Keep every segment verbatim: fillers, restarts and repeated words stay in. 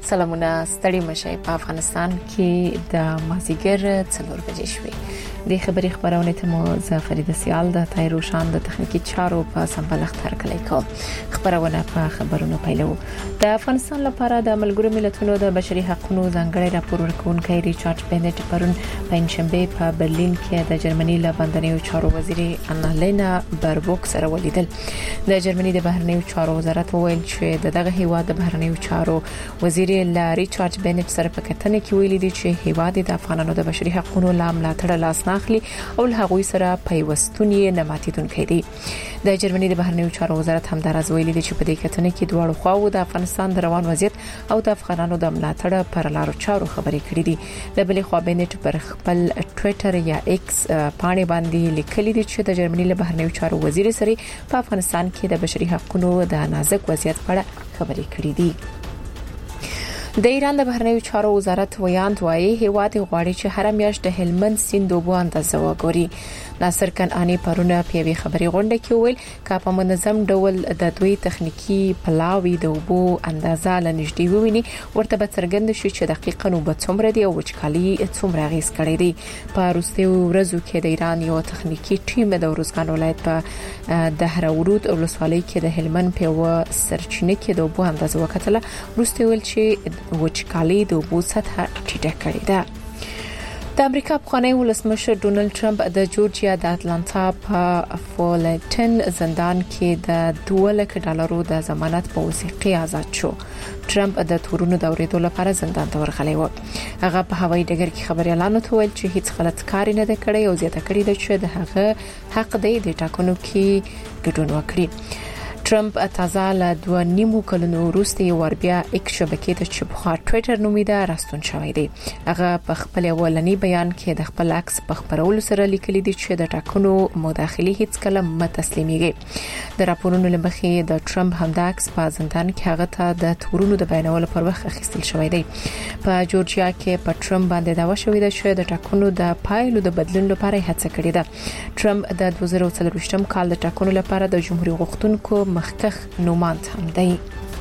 سلامونه ستړي مشه په افغانستان کې د مازیګر څلور بجې شوې د خبري خبرونه ته مو زه فرید سیال د تایروشان د تخنیکی چارو په سمبلخ ترکلای کوم خبرونه په خبرونو پیلو د افغانستان لپاره د ملګرو ملتونو د بشري حقوقو ځانګړي راپور ورکونکي ریچارډ بنټ پرون پنځشنبه په برلین کې د جرمني له بندنیو چارو وزیر انالینا بربوک سره ولیدل د جرمني د بهرنیو چارو وزارت وویل چې دغه هیواد د بهرنیو چارو وزیر لا ریچارډ بنټ سره په کتنه کې ویلي دي چې هیواد د افغانانو د بشري حقوقو لامل تړل لاس ناخلي او له هغوی سره پیوستونی نه ماتیدونکي دي د جرمني د بهرنیو چارو وزارت هم دراز ویلي دي چې په دې کتنه کې دواړو خواو د افغانستان د روان وضعیت او د افغانانو د ملاتړ پر لارو چارو خبرې کړې دي د بلې خوا بنټ پر خپل ټوئیټر یا ایکس باندې باندې لیکلي دي چې د جرمني له بهرنیو چارو وزیر سره په افغانستان کې د بشري حقوقو د نازک وضعیت په اړه خبرې کړې دي د ایران د بهرنیو چارو وزارت ویاند وايي هیواد غواړي چې هر میاشت د هلمند سیند اوبو اندازه وګوري ناصر کنعانی پرونه په وی خبري غونډه کې ویل چې په منظم ډول د دوی تخنیکی پلاوی د اوبو اندازه لنږدې وویني ورته به څرګند شي چې دقیقاً اوبه څومره دي او وچکالي څومره غیس کړي دي په وروستیو ورځو کې د ایران یو تخنیکی ټیم د ورزګان ولایت په دهراورود ولسوالۍ کې د هلمند په سرچینه کې د اوبو اندازه وکړه وروسته ویل چې وچکالي د اوبو سطح ټیټه کړې ده د امریکا پخوانی ولسمشر ډونالد ټرمپ د جورجیا د اټلانټا په فولټن زندان کې د دوه لک ډالرو د ضمانت په وثیقه آزاد شو ټرمپ د تورونو د اوریدو لپاره زندان ته ورغلی و هغه په هوایي ډګر کې خبري اعلان وکړ چې هیڅ غلط کار نه دی کړی او زیاته کړی دی چې د هغه حق دی د ټاکنو کې ګډون وکړي ټرمپ تازه له دوه نیمو کلونو وروسته یو بیا ایکس شبکې ته چې په ټوئیټر نومیده راستون شوی دی هغه په خپل ولنی بیان کې د خپل عکس په خبرولو سره لیکلي دي چې د ټاکنو مداخلي هیڅ کله متسلیميږي د راپورونو لمخې د ټرمپ همدا عکس په زندان کې هغه ته د تورونو د بیانولو پر وخت اخیستل شوی دی په جورجیا کې په ټرمپ باندې داوا شوې ده چې د ټاکنو د پایلو د بدلون لپاره هڅه کړې ده ټرمپ د دوه زره څلورویشتم کال د ټاکنو لپاره د جمهوریت غوښتونکو مخکخ نوماند هم دی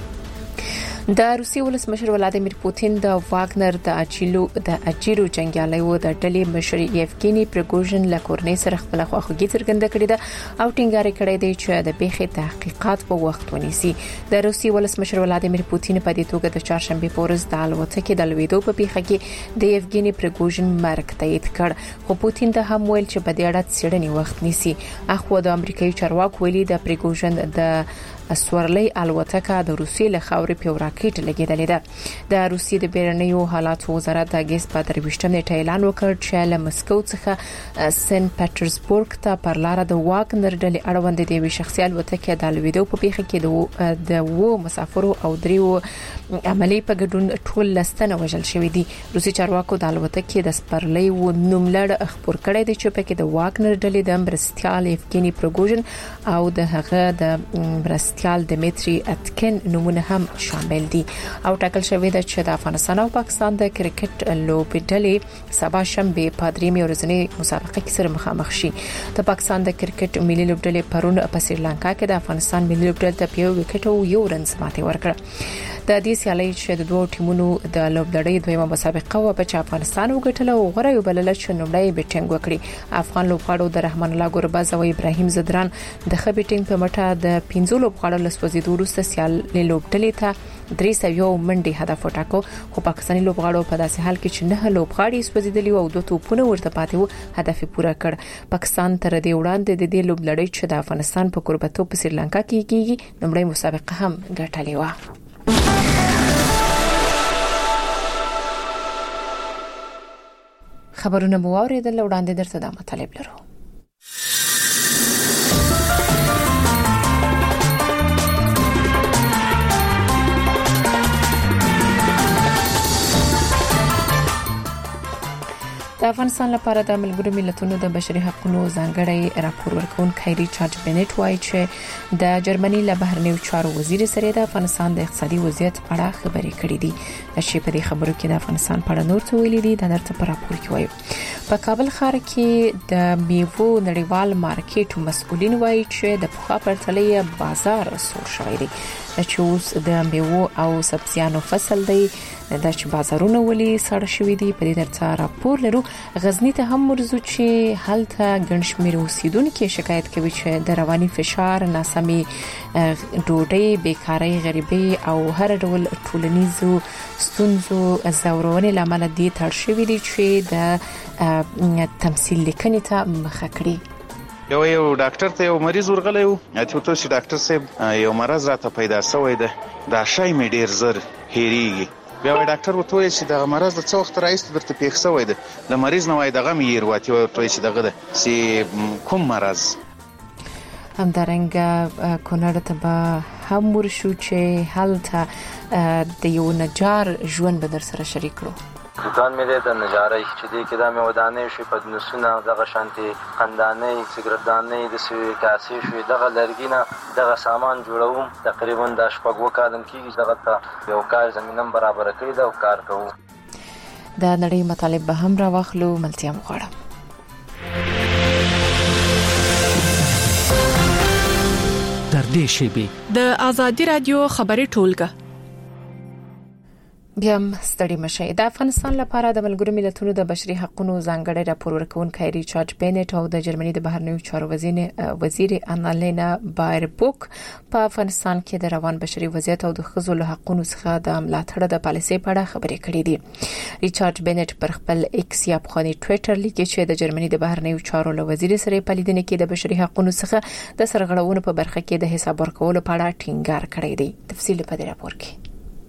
د روسي ولسمشر ولادیمیر پوتین د واګنر د اجیلو د اجیرو جنگیالیو د ډلې مشر یفګینی پریګوژن له کورنۍ سره خپل خواخوږي څرګنده کړې ده او ټینګار کړی دی چې د بیخي تحقیقات په وخت ونیسي د روسي ولسمشر ولادیمیر پوتین په دې توګه د چهارشنبه په ورځ د الوتکې د لویدو په پیښه کې د یفګینی پریګوژن مرګ تایید کړ خو پوتین د هم ویل چې په دې اړه څېړنې وخت نیسي اخو د امریکایي چارواکو ویلي د پریګوژن د سورلۍ الوتکه د روسي له خاورې په راکټ لګیدلې ده د روسي د بیرنیو حالاتو وزارت د اگست په درویشتم نیټه اعلان وکړ چې له مسکو څخه سن پټرزبورګ ته پر لار د واګنر ډلې اړوند د وی شخصي الوتکه د لویدو په پیښه کې د وو مسافرو او دریو عملی په ګډون ټول لستنه وژل شوې دي روسي چارواکو د الوتکې د سپرلۍ و نوملړ خبر کړی دی چې په کې د واګنر ډلې د برستیال یفګینی پروګوژن او د هغه د برست کال دمیتری اتکن نمونه هم شامل دي او ټاکل شوی دی چې د افغانستان او پاکستان د کرکټ لوبې ډلې سبا شنبه په درېمې ورځنۍ مسابقه کې سره مخامخ شي د پاکستان د کرکټ ملي لوبډلې ډلې پرون په سریلانکا کې د افغانستان ملي لوبډلې ته په وکټ او یو رنز ماتې ورکړه د دې سیالۍ چې د دوه ټیمونو د لوبډلې دویمه مسابقه و په افغانستان وګټله او غره یو بلل چې نومړی بیټینګ وکړي افغان لوبغاړو د رحمان الله ګورباز او ابراهیم زدران د خ بیټینګ په مټه د پنځو لوبغاړو لسوځیدو وروسته سیالۍ لوبډلې ته درې سوه منډي هدف وټاکو خو پاکستاني لوبغاړو په داسې حال کې چې نه لوبغاړي سوځیدلی او دوه توپونه ورته پاتې وو هدف پوره کړ پاکستان تر دې وړاندې د دې لوبډلې چې د افغانستان په قربتو په سریلانکا کې کیږي نومړی مسابقه هم ګټلې و خبرونه مو اوریدل وړاندې درته د مطالب لرو د افغانستان لپاره د ملګرو ملتونو د بشري حقوقو ځانګړي راپور ورکونکي ریچارډ بنټ وایي چې د جرمني له بهرنیو چارو وزیر سره د افغانستان د اقتصادي وضعیت په اړه خبرې کړې دي چې په دې خبرو کې د افغانستان په اړه نور څه ویلي دي د درته په راپور کې وایي په کابل ښار کې د میوو نړیوال مارکیټ مسؤلین وایي چې د پخوا پرتلې بازار سور شوی دی چې اوس د میوو او سبزیانو فصل دی د چې بازارونه ولي سړ شوي دي. په دې ترڅ راپور لرو غزنی ته هم ورزو چې هلته ګڼشمیر اوسیدونکو شکایت کوي چې د رواني فشار، ناسمي ډوډۍ، بیکاری، غریبي او هر ډول ټولنیزو ستونزو زورونې لامل دي تړ شوي دي چې د تمثيل لیکنې ته مخه کړي. یو یو ډاکټر ته یو مریض ورغلی و، اته ته چې ډاکټر صاحب یو مرز راته پیدا شوی دی، دا شای می ډیر زر هېریږي. بیا وای ډاکټر وته وایي چې دا مرز د څو وخت راځي درته پیښ شوی دی، د مریض نه وای دغه مې یرواتي وای چې دغه ده چې کوم مرز. همدارنګه کونړ ته به هم ورشو چې هلته د یو نجار ژوند به در سره شریک کړو. دکان مې د نجارۍ چې دی کې دا مې ودانې شوې په نسونه دغه شانتي خندانې سیګریټدانې د سوي کاسې شوې دغه لرګینه دغه سامان جوړوم. تقریبا د شپږ وکالم کېږي دغه ته یو کار زمينم برابر کړی دا کار کوم. دا نړۍ مطالب به هم را واخلو. ملتیا مغواړم. در دې شیبه د ازادي رادیو خبري ټولګه بیا ستړي مشه. د افغانستان لپاره د ملګرو ملتونو د بشري حقوقو ځانګړي راپور ورکونکي ریچارډ بینټ او د جرمني د بهرنیو چارو وزیر وزیر انالینا بایربوک په افغانستان کې د روان بشري وضعیت او د ښځو له حقوقو څخه د ملاتړ د پالیسۍ په اړه خبرې کړې دي. ریچارډ بینټ پر خپل ایکس یا په ټوئیټر لیکي چې د جرمني د بهرنیو چارو له وزیر سره په لیدنه کې د بشري حقوقو څخه د سرغړونو په برخه کې د حساب ورکولو په اړه ټینګار کړی دی. تفصیل په دې راپور کې.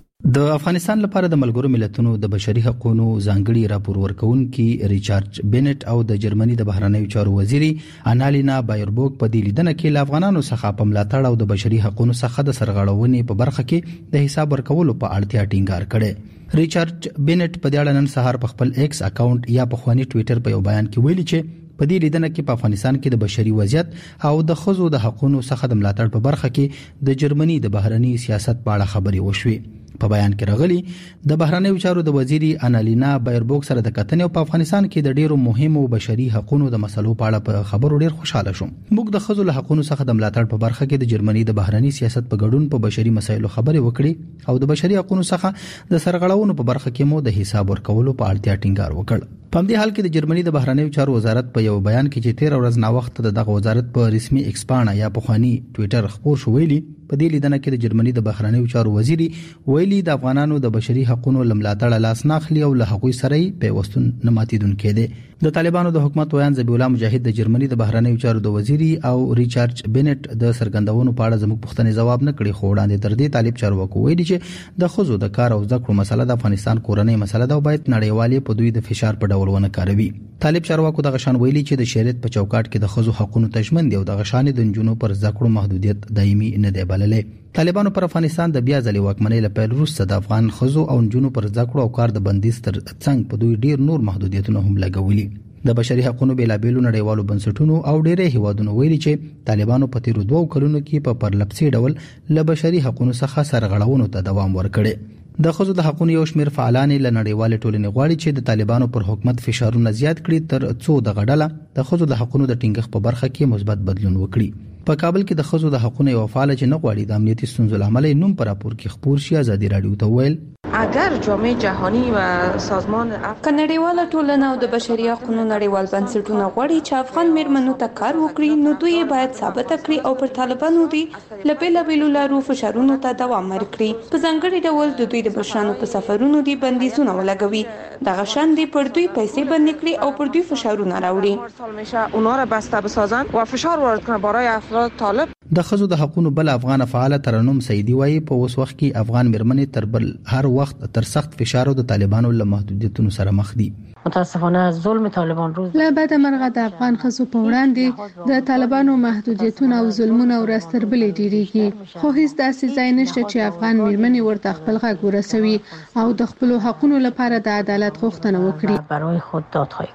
د افغانستان لپاره د ملګرو ملتونو د بشري حقوقو ځانګړي راپور ورکونکي ریچارډ بینټ او د جرمني د بهرنیو چارو وزیر انالینا بایربوک په دې لیدنه کې ل افغانانو څخه په ملاتړ او د بشري حقوقو څخه د سرغړونې په برخه کې د حساب ورکولو په اړتیا ټینګار کړي. ریچارډ بینټ په دې اړه نن سهار په خپل ایکس اکاونټ یا په خواني ټوئیټر په یو بیان کې ویلي چې په دې لیدنه کې په افغانستان کې د بشري وضعیت او د ښځو د حقوقو څخه د ملاتړ په برخه کې د جرمني د بهرنی سیاست په اړه خبرې وشوې. په بیان کې راغلي د بهرنیو چارو د وزیر انالینا بایربوک سره د کتنې او په افغانستان کې د ډیرو مهمو بشري حقوقو د مسلو په اړه په خبرو ډیر خوشاله شوم. موږ د ښځو له حقوقو څخه د ملاتړ په برخه کې د جرمني د بهرنی سیاست په ګډون په بشري مسایلو خبرې وکړې او د بشري حقوقو څخه د سرغړونو په برخه کې مو د حساب ورکولو په اړتیا ټینګار وکړ. په دې حال کې د جرمني د بهرنیو چارو وزارت په یو بیان کې چې تیر ورځ نا وخت دغه وزارت په رسمي ایکسپانا یا په خواني ټوئیټر خبر شو ویلي په دې لیدنه کې د جرمني د بهرنیو چارو وزیر ویلي د افغانانو د بشري حقوقو لملاتړ لاس ناخلي او له حقوقي سره پیوستون نه ماتیدونکې دي. د طالبانو د حکومت ویان ذبیح الله مجاهد د جرمني د بهرنیو چارو د وزیر او ریچارډ بینټ د سرګندونو په اړه زموږ پوښتنې جواب نه کړي، خو وړاندې تر دې طالب چارواکو ویلي چې د خزو د کار او زده کړو مسله د افغانستان کورنۍ مسله ده او باید نړیوالې په دوی د فشار په ډول ونه کاروي. طالب چارواکو د غشان ویلي چې د شریعت په چوکاټ کې د خزو حقوقو تضمین دی او د غشان د جنونو پر زده کړو محدودیت دایمي نه دی بللې. طالبانو پر افغانستان د بیا ځلې واکمنۍ لپاره روسه د افغان خزو او جنونو پر زده کړو او کار د بندیز تر څنګ په دوی ډیر نور محدودیتونه هم لګولي. د بشري حقوقو بیلابېلو نړیوالو بنسټونو او ډېرې هیوادونو ویلي چې طالبانو په تیرو دوو کلونو کې په پرلپسې ډول له بشري حقوقو څخه سرغړونو ته دوام ورکړي. د خزو د حقوقو یو شمېر فعالان له نړیوال ټولنې غواړي چې د طالبانو پر حکومت فشارونه زیات کړي تر څو د غډله د خزو د حقوقو د ټینګښت په برخه کې مثبت بدلون وکړي. په کابل کې د خزو د حقوقو یو فعال چې نه غواړي د امنیتي ستونزو لامل نوم پر راپور کې خبر شي ازادي رادیو ته ویل اگر جامعه جهانی و سازمان کنړیواله ټولنه او د بشري حقوقو نړیوال بنسټونه غواړي چې افغان میرمنو ته کار وکړي، نو دوی باید ثابت کړي او پر طالبانو دي لبیل بیلو لارو فشارونو ته دوام ورکړي. په ځانګړي ډول د دوی د بشرانو په سفرونو دي بندیزونه ولګوي، دغه شان دي پر دوی پیسې بند کړي او پر دوی فشارونه راوړي. سال میشه اونا را بسته بسازن و فشار وارد کنن برای افراد طالب. د خزو د حقوقو بل افغان فعال ترنم سیدی وایي په اوس وخت کې افغان میرمنې تر بل هر وخت تر سخت فشار او د طالبانو له محدودیتونو سره مخ دي. متاسفانه ظلم طالبان روز له بعد مرغه د افغان خزو په وړاندې د طالبانو محدودیتونه او ظلمونه ورستر بلې ډیریږي، خو هیڅ داسې ځای نشته چې افغان میرمنې ورته خپل غږ ورسوي او د خپل حقوقو لپاره د عدالت غوښتنه وکړي. برای خود دادخواهی کنند.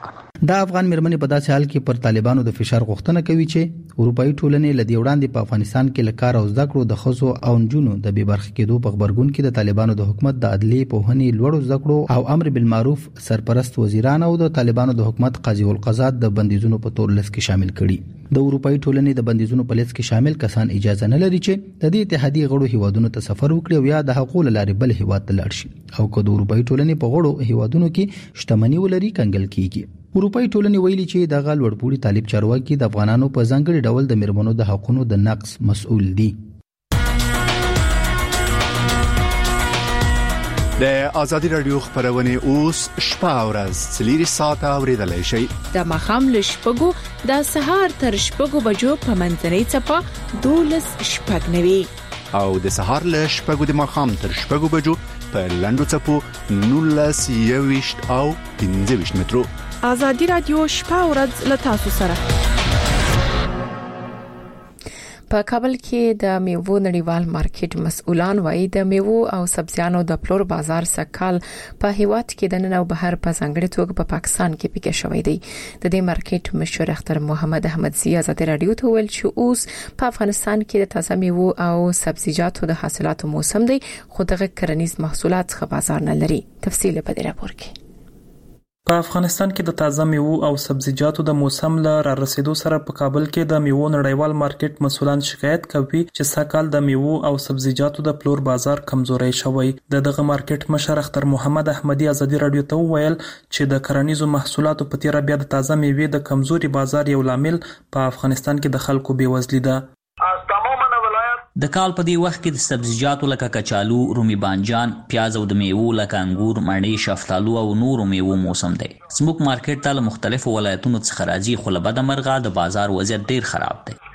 دا افغان مرمنې په داسې حال کې پر طالبانو د فشار غوښتنه کوي چې اروپאי ټولنې لدی وړاندې په افغانستان کې لکار او زده کړو د خزو او نجونو د بې برخې کېدو په خبرګون کې د طالبانو د حکومت د عدلي پوهنې لوړو زده کړو او امر بالمعروف سرپرست وزیران او د طالبانو د حکومت قاضي القضات د بندیزونو په تور لست کې شامل کړي. د اروپאי ټولنې د بندیزونو په لست کې شامل کسان اجازه نه لري چې د دې اتحادیې غړو هیوادونو ته سفر وکړي او یا د حقوق لارې بل هیواد ته لاړ شي او که د اروپאי ټولنې په غړو هیوادونو کې شتمنۍ ولري کنګل کیږي. اروپאי ټولنې ویلي چې د غل وړپوړي طالب چارواکي د افغانانو په ځانګړي ډول د مرمنو د حقوقو د نقض مسؤل دي. د آزادی رادیو خبرونه اوس شپه او ورځ څلور ساعته اوریدلای شئ. د مخام له شپږو د سهار تر شپږو بجو په منځنۍ چپه دولس شپږ نوي او د سهار له شپږو د مخام تر شپږو بجو په لندو چپو نولس یويشت او پنځه ویشت مترو. آزادی رادیو شپه او ورځ له تاسو سره. په کابل کې د میوو نړیوال مارکیټ مسؤلان وایي د میوو او سبزیانو د پلور بازار سکهال په هیواد کې د نن او بهر په ځانګړي توګه په پاکستان کې پیښ شوی دی. د دې مارکیټ مشر اختر محمد احمدزي آزادی رادیو ته ویل چې اوس په افغانستان کې د تازه میوو او سبزیجاتو د حاصلاتو موسم دی خو دغه کرنیز محصولات څخه بازار نه لري. تفصیل په دې راپور کې. په افغانستان کې د تازه میوو او سبزیجاتو د موسم له را رسیدو سره په کابل کې د میوو نړیوال مارکیټ مسؤلان شکایت کوي چې سږکال د میوو او سبزیجاتو د پلور بازار کمزوري شوی. د دغه مارکیټ مشر اختر محمد احمدي آزادی رادیو ته ویل چې د کرنیزو محصولاتو په تیر بیا د تازه میوې د کمزوري بازار یو لامل په افغانستان کې د خلکو بیوزلي ده. د کال په دی وخت کې د سبزیجاتو لکه کچالو، رومي بانجان، پیاز او د میوو لکه انګور، مڼې، شفتالو او نورو میوو موسم دی. زموږ مارکیټ ته له مختلفو ولایتونو څخه راځي خو له بده مرغه د بازار وضعیت ډیر خراب دی.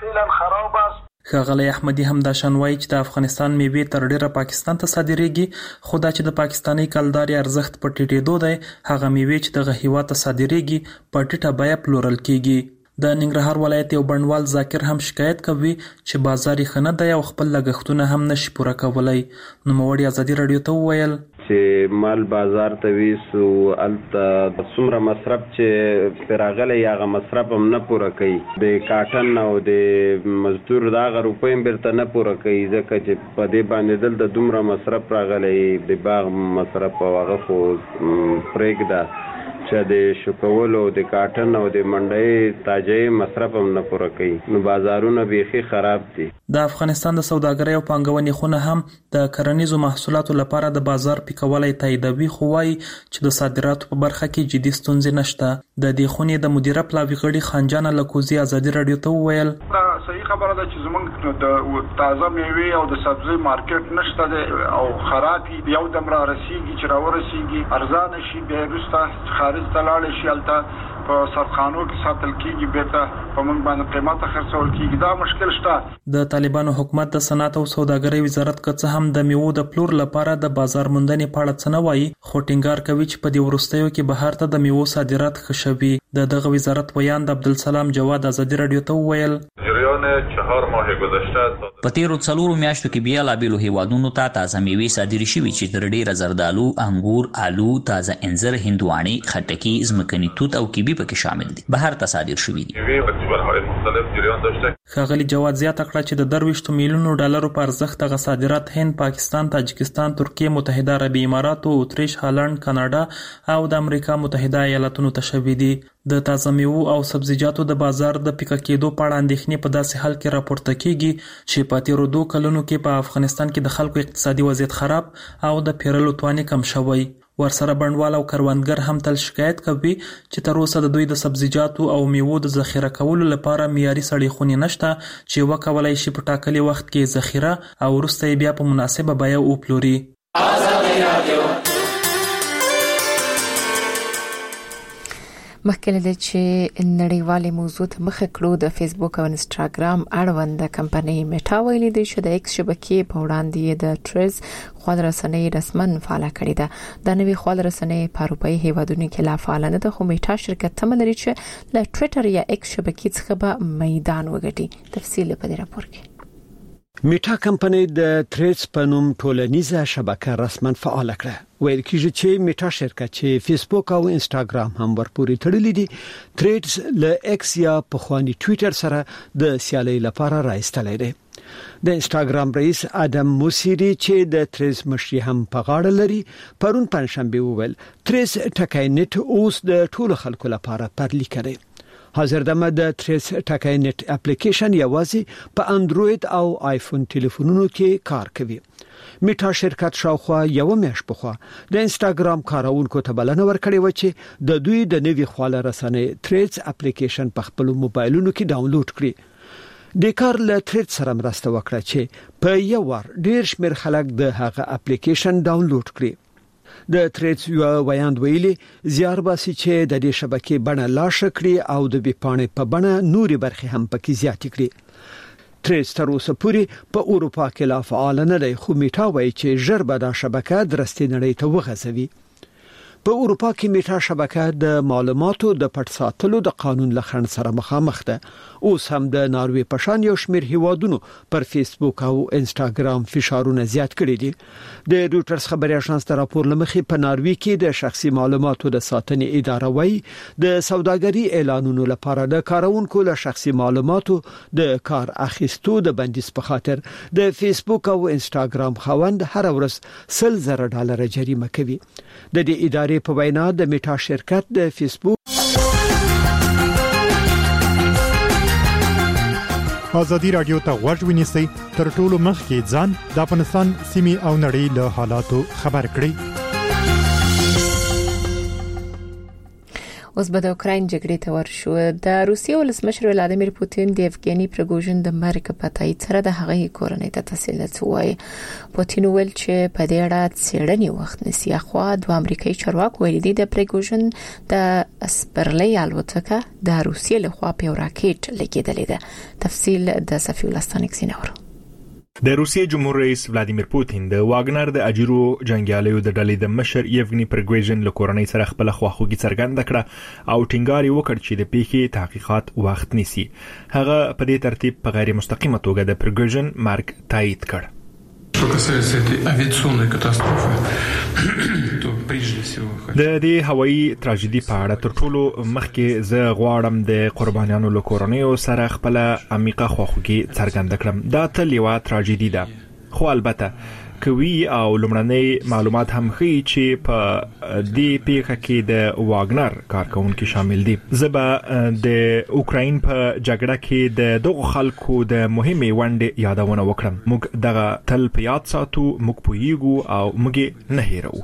ښاغلی احمدي هم دا شان وایي چې د افغانستان میوې تر ډیره پاکستان ته صادریږي خو دا چې د پاکستاني کلداري ارزښت په ټیټېدو دی هغه میوې چې دغه هیواد ته صادریږي په ټیټه بیه پلورل کیږي. د ننګرهار ولایت یو بڼوال ذاکر هم شکایت کوي چې بازار یې ښه نه دی او خپل لګښتونه هم نشي پوره کولی. نوموړي آزادي رادیو ته وویل چې مال بازار ته ویسو الته څومره مصرف چې پراغله یاغه مصرف هم نه پوره کوي. د کاټن او د مزدور دا غروپې هم برته نه پوره کوي ځکه چې په دې باندې دل د دومره مصرف راغلی د باغ مصرف او هغه خو پرېږده چې د شکولو د کاټن او د منډۍ تاجې مصرف هم نه پوره کوي نو بازارونه بیخي خراب دي. د افغانستان د سوداګرۍ او پانګونې خونه هم د کرنیزو محصولاتو لپاره د بازار پیکولای تاییدوي خو وایي چې د صادراتو په برخه کې جدي ستونزې نشته. د دې خونې د مدیره پلاوي غړي خانجان لکوزي آزادي رادیو ته وویل صحیح خبره ده چې زمونږ د تازه میوې او د سبزی مارکیټ نشته دی او خراب یو دم را رسیږي چې را ورسیږي ارزان شي بیا وروسته خارج ته لاړ شي البته په سرخانو کې ساتل کیږي بیرته په موږ باندې قیمته خرڅول کیږي. دا مشکل شته. د طالبانو حکومت د صنعت او سوداګرۍ وزارت که هم د میوو د پلور لپاره د بازار موندنې په اړه څه نه وایي خو ټینګار کوي چې په دې وروستیو کې بهر ته د میوو صادرات ښه شوي. د دغه وزارت ویاند عبدالسلام جواد آزادي رادیو ته وویل چهار ماه گذشته په تیرو څلورو میاشتو کې بیا لا بیلو هیوادونو ته تازه میوې صادرې شوي چې تر ډیره زردالو، انګور، آلو، تازه انځر، هندواڼې، خټکي، ځمکني توت او کیبي پکې شامل دي. بهر ته صادر شوي دي. ښاغلي جواد زیاته کړه چې د درویشتو میلیونو ډالرو په ارزښت دغه صادرات هند، پاکستان، تاجکستان، ترکیه، متحده عربي امارات، اتریش، هالند، کاناډا او د امریکا متحده ایالاتونو ته شوي دي. د تازه میوو او سبزیجاتو د بازار د پیکه کېدو په اړه اندېښنې په داسې حال کې راپورته کیږي چې په تیرو دوه کلونو کې په افغانستان کې د خلکو اقتصادي وضعیت خراب او د پیرلو توان کم شوی. ورسره بڼوال او کروندګر هم تل شکایت کوي چې تر اوسه د دوی د سبزیجاتو او میوو د ذخیره کولو لپاره معیاري سړې خونې نشته چې وکولای شي په ټاکلي وخت کې ذخیره او وروسته بیا په مناسبه بیه وپلوري. مخکې له چې نړیوالې موضوع ته مخه کړو د فیسبوک او انستګرام اړوند کمپنۍ میټا ویلي دی چې د ایکس شبکې په وړاندې د ټریز خپل رسنۍ رسمن فعال کړی ده. د نوې خپل رسنۍ په اروپאי هیوادونو کې لا فعال نه ده خو میټا شرکت تم لري چې له ټوئیټر یا ایکس شبکې څخه به میدان وګټي. تفصیل په دې راپور کې. میټا کمپنۍ د تریډز په نوم ټولنیزه شبکه رسماً فعال کړه. ویل کېږي چې میټا شرکت چې فیسبوک او انستګرام هم ورپورې تړلې دي تریډز له ایکس یا په خواني ټوئیټر سره د سیالي لپاره راځتلې دي. د انستګرام رئیس ادم موسیری چې د تریډز مشري هم په غاړه لري پرون پنځشنبه وویل تریډز ټکای نت اوس د ټولو خلکو لپاره پرلی کړي. حاضر دمه د تریس ټکای نت اپلیکیشن یوازې په انډراید او آیفون ټلیفونونو کې کار کوي. میټا شرکت شاوخوا یو میاشت پخوا د انستګرام کارونکو ته بلنه ورکړې و چې د دوی د نوي خواله رسنۍ تریس اپلیکیشن په خپل موبایلونو کې ډاونلوډ کړي. د کار له تریس سره مرسته وکړه چې په یو وار ډیر شمیر خلک د هغه اپلیکیشن ډاونلوډ کړي. د تریډز یو ویاند ویلي زیار باسي چې د دې شبکې بڼه لا شکړي او د بیپانې په بڼه نوري برخې هم پکې زیات کړي. تریډز تر اوسه پورې په اروپا کې لا فعال نه دی خو میټا وایي چې ژر به دا شبکه درستې نړۍ ته وغځوي. په اروپا کې میټا شبکه د معلوماتو د پټ ساتلو د قانون لخن سره مخامخ ده. اوس هم د ناروې په شان یو شمېر هیوادونو پر فیسبوک او انستګرام فشارونه زیات کړي دي. د روټرز خبري اژانس د راپور لمخې په ناروې کې د شخصي معلوماتو د ساتنې اداره وایي د سوداګري اعلانونو لپاره د کارونکو له شخصي معلوماتو د کار اخیستو د بندیز په خاطر د فیسبوک او انستګرام خاوند هر ورځ سل زره ډالر جریمه کوي. د دې ادارې په وینا د میټا شرکت د فیسبوک ازادي رادیو ته غوږ ونیسئ تر ټولو مخکې ځان د افغانستان سیمې او نړۍ له حالاتو خبر کړئ. اوس به د اوکراین جګړې ته ورشو. د روسیې ولسمشر ولادیمیر پوتین د یفګنی پریګوژن د مرګ په تایید سره د هغې کورنۍ ته تسلیت وایي. پوتین ویل چې په دې اړه څېړنې وخت نسی اخوا د امریکایي چارواکو ویلي دي د پریګوژن د سپرلی الوتکه د روسیې لخوا په راکټ لګیدلې ده. تفصیل د صفی ولستانک سینور. د روسیې جمهور رئیس ولادیمیر پوتین د واګنر د اجیرو جنگیالیو د ډلې د مشر یفګنی پریګوژن له کورنۍ سره خپل خواخوږي څرګنده کړه او ټینګار وکړ چې د پیښې تحقیقات وخت نیسي. هغه په دې ترتیب په غیر مستقیمه توګه د پریګوژن مرګ تایید کړ. Что касается этой авиационной катастрофы, то прежде всего د دې هوایي تراژیدي په اړه تر ټولو مخکې زه غواړم د قربانیانو له کورنیو سره خپل عمیقه خواخوږي څرګنده کړم. دا تل یو تراژیدي ده خو البته کوي او لمړنۍ معلومات هم ښیي چې په دې پیښه کې د واګنر کارکونکو شامل دي. زبا د اوکراین په جګړه کې د دغه خلکو د مهمه ونډې یادونه وکړم. موږ دغه تل په یاد ساتو، موږ پوهیږو او موږ نه هیرو.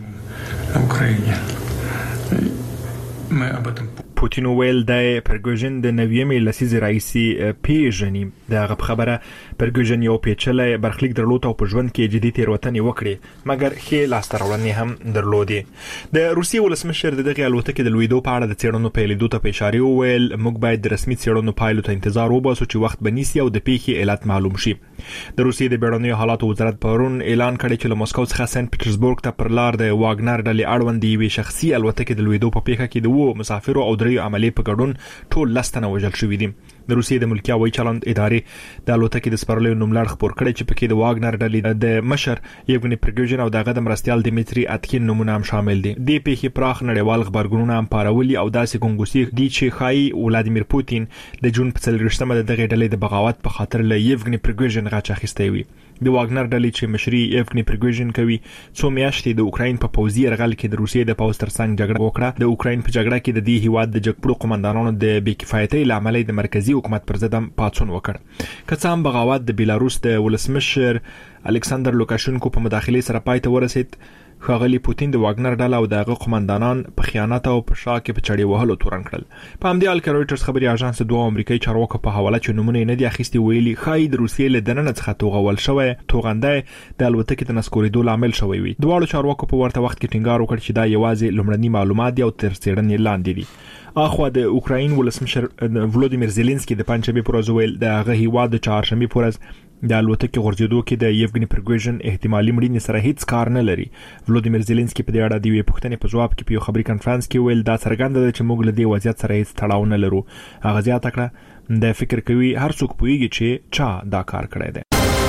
پوتین ویل د پرګوژن د نویمې لسیزې رئیسي پیژني. دغه خبره پرګوژن یو پیچلې برخلیک درلود او په ژوند کې جدي تیروتنې وکړي مګر ښه لاستهراوړنې هم درلودي. د روسیې ولسمشر دغه الوتکې د لویدو په اړه د څېړنو پیلېدو ته اشاره وویل موږ باید د رسمي څېړنو پایلو ته انتظار وباسو چې وخت بنیسي او د پیښې علت معلوم شي. د روسیې د بیړنیو حالاتو وزارت پرون اعلان کړی چې له مسکو څخه سنت پیټرزبورګ ته پر لار د واګنر ډلې اړوند یوې شخصي الوتکې د لویدو په پیښه کې د وو مسافرو او درې عملی په ګډون ټول لستنه وژل شوې دي. د روسیې د ملکي هوایي چلند ادارې د الوتکې د سپرلیو نوملړ خبر کړی چې پکې د واګنر ډلې د مشر یفګنی پریګوژن او دغه د مرستيال دیمیتری اتکین نمونه هم شامل دي. د پیښې پراخ نړیوال خبرګونونه هم پارولي او داسې ګونګوسي دي چې خای ولادیمیر پوتین د جون په څلورشتمه د دغه ډلې د بغاوت په خاطر له یفګنی پریګوژن غاچ اخیستی وي. د واګنر ډلې چې مشري یفګنی پریګوژن کوي څو میاشتې د اوکراین په پوځي یرغل کې د روسیې د پوځ ترڅنګ جګړه وکړه. د اوکراین په جګړه کې د دې هیواد د جګپړو قومندانانو د بیکفایتۍ لامل د مرکزی حکومت پر ضد پاتون وکړ. که څه هم بغاوت د بیلاروس د ولسمشر الکساندر لوکاشنکو په مداخله سره پای ته ورسید، ښاغلي پوتین د واګنر ډله او دغه قومندانان په خیانت او په شا کې په چړې وهلو تورن کړل. په همدې حال کې رويټرز خبري اژانس دوه امریکایي چارواکو په حواله چې نمونه نه دي اخیستي ویلي ښایي د روسیې له دننه څخه توغول شوی توغنده د الوتکې د نسکورېدو لامل شوی وي. دواړو چارواکو په ورته وخت کې ټینګار وکړ چې دا یوازې لومړني معلومات دي او تر څېړنې لاندې دي. اخوا د اوکراین ولسمشر ولودیمیر زيلنسکي د پنځمې پر ورځ ویل د هغه هیواد د چهارشنبې پر ورځ د الوتکې غورځېدو کې د یفګنی پریګوژن احتمالي مړینې سره هیڅ کار نه لري. ولودیمیر زيلنسکي په دې اړه د یوې پوښتنې په ځواب کې په یو خبري کانفرنس کې ویل دا څرګنده ده چې موږ له دې وضعیت سره هیڅ تړاو نه لرو. هغه زیاته کړه د فکر کوي هر څوک پوهیږي چې چا دا کار کړی دی.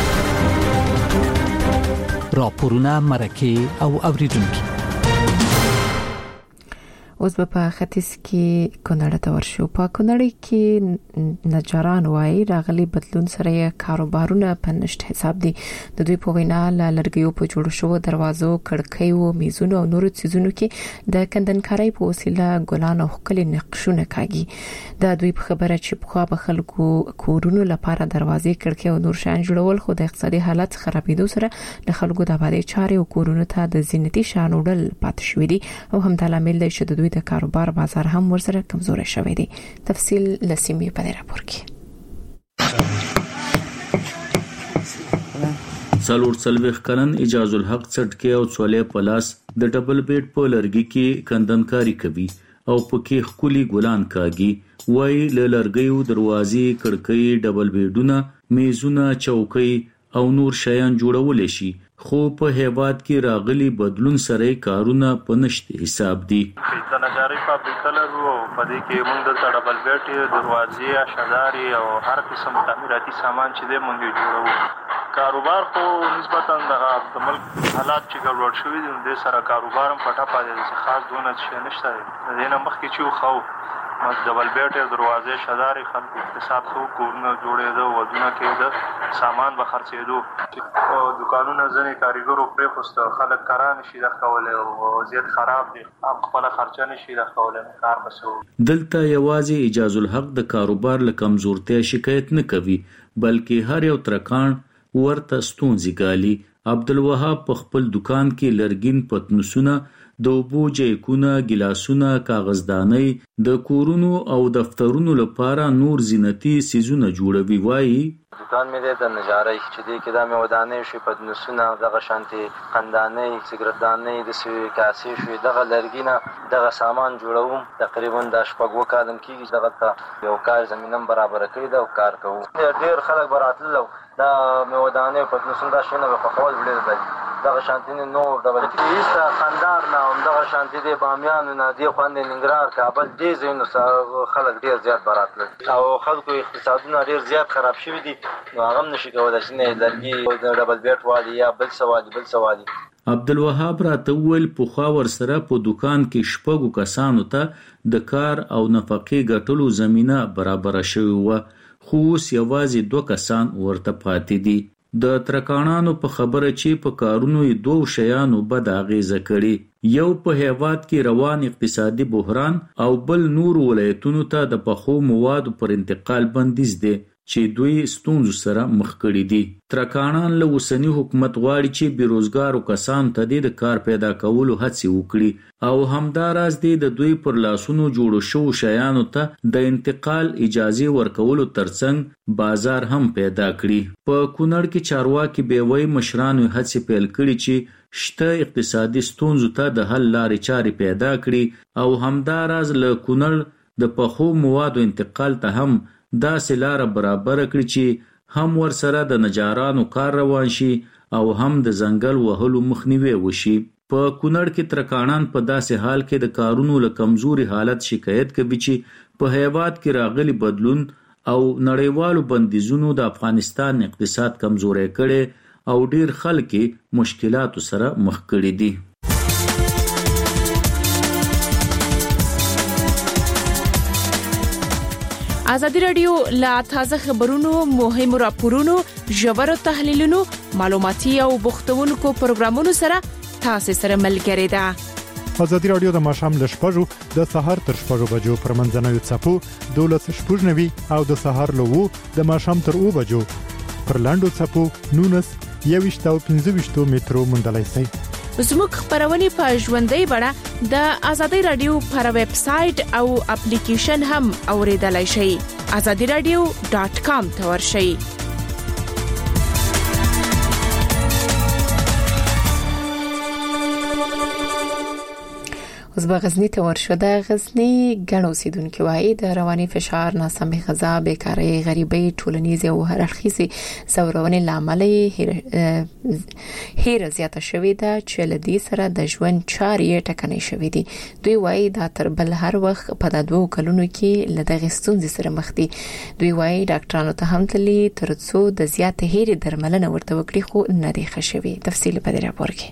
راپورونه مرکه او اوریدونکو. اوس په ختیځ کې کونړ ته ورشو. په کونړ کې نجاران وايي راغلي بدلون سره کاروبارونه په نشټ حساب دي. د دوی په وینا لرګیو په جوړ شو دروازو، کړکیو، میزونو او نورو څیزونو کې د کندنکارۍ په وسیله ګلان او خپل نقشونه کاږي. د دوی په خبره چې په خوا خلکو کورونو لپاره دروازې، کړکۍ او نور شیان جوړول خو د اقتصادي حالت خرابېدو سره د خلکو د آبادی چارې او کورونو ته د زینتي شیانو ډول پاتې شوې دي او هم د لامل دی چې د دوی د کاروبار بازار هم ورسره کمزوري شوی دی. تفصیل لسیمې په راپور کې. څلور څلوېښت کلن اجاز الحق څټکي او څولې پلاس د ډبل بیډ په لرګي کې کندنکاری کوي او پکې خولي ګلان کاږي. وای له لرګیو دروازې، کړکۍ، ډبل بیډونه، میزونه، چوکۍ او نور شیان جوړول شي، خو په هیواد کې راغلي بدلون سره کارونه په نشت حساب دي. د نجارۍ فابریکه لرو او په دې کې موږ د ډبل بیډ، دروازې، اشداري او هر قسم تعمیراتي سامان چې دی موږ جوړو. کاروبار خو نسبتا د ملک حالات چې ګډوډ شوي دي د سره کاروبار هم پټه پاتې دي، خاص دونه څه نشته. د دې نه مخکې چې خو ډبل بیډ، دروازې، شداري خلکو اقتصاد خو کورونه جوړېده، ودونه کېده، سامان به خرڅېدو، دکانونه ځینې کاریګرو پرېښوسته، خلک کار نشي دخولی او وضعیت خراب دی، هم خپله خرچه نشي دخولی، کار به څه. دلته یوازې اجاز الحق د کاروبار له کمزورتیا شکایت نه کوي، بلکې هر یو ترکاڼ ورته ستونزې ګالي. عبدالوهاب په خپل دکان کې لرګین پتنوسونه، د اوبو جیکونه، ګلاسونه، کاغذدانۍ، د کورونو او دفترونو لپاره نور زینتي سیزونه جوړوي. وایي دکان مې دی د نجارۍ چې دی کې دا مې ودانۍ شوي، پتنوسونه، دغه شانتې قندانۍ، سګرټدانۍ، داسې کاسې شوي، دغه لرګي نه دغه سامان جوړوم. تقریبا دا شپږ اووه کاله کېږي چې دغه ته یو کار زمینه هم برابره کړې ده او کار کوو. ډېر خلک به راتلل او دا مې ودانۍ او پتنوسونه دا شیونه به خوښول ډېر دی. دغه شانتي نور ډبل ایسته خندار نه هم دغه شانتي دی بامیانو نه دی خوندې ننګرهار، کابل، دې ځایونو خلک ډېر زیات به راتلل او خلکو اقتصادونه ډېر زیات خراب شوي دي، نو هغه هم نشي کولی چې نه لرګي د ډبل بیټ والي یا بل څه والي بل څه والي. عبدالوهاب راته وویل پخوا ورسره په دکان کې شپږو کسانو ته د کار او نفقې ګټلو زمینه برابره شوې وه، خو اوس یوازې دوه کسان ورته پاتې دي. د ترکاڼانو په خبره چې په کارونو یې دوه شیانو بد اغیزه کړي، یو په هیواد کې روان اقتصادي بحران او بل نور ولایتونو ته د پخو موادو پر انتقال بندیز دی چې دوی ستونزو سره مخ کړي دي. ترکاڼان له اوسني حکومت غواړي چې بیروزګارو کسانو ته د کار پیدا کولو هڅې وکړي او همداراز د دوی پر لاسونو جوړو شوو شیانو ته د انتقال اجازه ورکولو ترڅنګ بازار هم پیدا کړي. په کونړ کې چارواکي بیوي مشرانو هڅې پیل کړي چې شته اقتصادي ستونزو ته د حل لارې چارې پیدا کړي او همداراز له کونړ د پخو موادو انتقال ته هم داسې لاره برابر کړي چې هم ورسره د نجارانو کار روان شي او هم د ځنګل وهلو مخنیوي وشي. په کونړ کې ترکاڼان په داسې حال کې د کارونو له کمزوري حالت شکایت کوي چې په هیواد کې راغلي بدلون او نړیوالو بندیزونو د افغانستان اقتصاد کمزوري کړي او ډیر خلک مشکلاتو سره مخ کړي دي. ازادي رادیو لا تازه خبرونو، مهمو راپورونو، ژورو تحلیلونو، معلوماتي او بوختونکو پروګرامونو سره تاسو سره ملګری ده. ازادي رادیو د ماښام ل شپږو د سهار تر شپږو بجو پر منځنوي څپو دولس شپږ نوي او د سهار له وو د ماښام تر اوو بجو پر لاندو څپو نونس یويشت او پنځه ویشت مترو مندلای سي. زموږ خبرونه په ژوندۍ بڼه د ازادي رادیو پر ویب سټ او اپلیکیشن هم اوریدلای شئ. azadi radio dot com ته ورشئ. اوس به غزنی ته ورشو. د غزنی ګڼ اوسیدونکو وايي د رواني فشار، ناسمه غذا، بیکاری، غریبۍ، ټولنیز او هررخیزي زورونې لامل هیر زیاته شوې ده چې لدی سره د ژوند چارې ټکنۍ شوې دي. دوی وايي دا تر بل هر وخت په دغو کلونو کې لدغه ستونزې سره مخ دي. دوی وايي ډاکټرانو ته هم تللی ترڅو د زیات هیر درملنه ورته وکړي خو نه دی ښه شوی. تفصیل په دې راپور کې.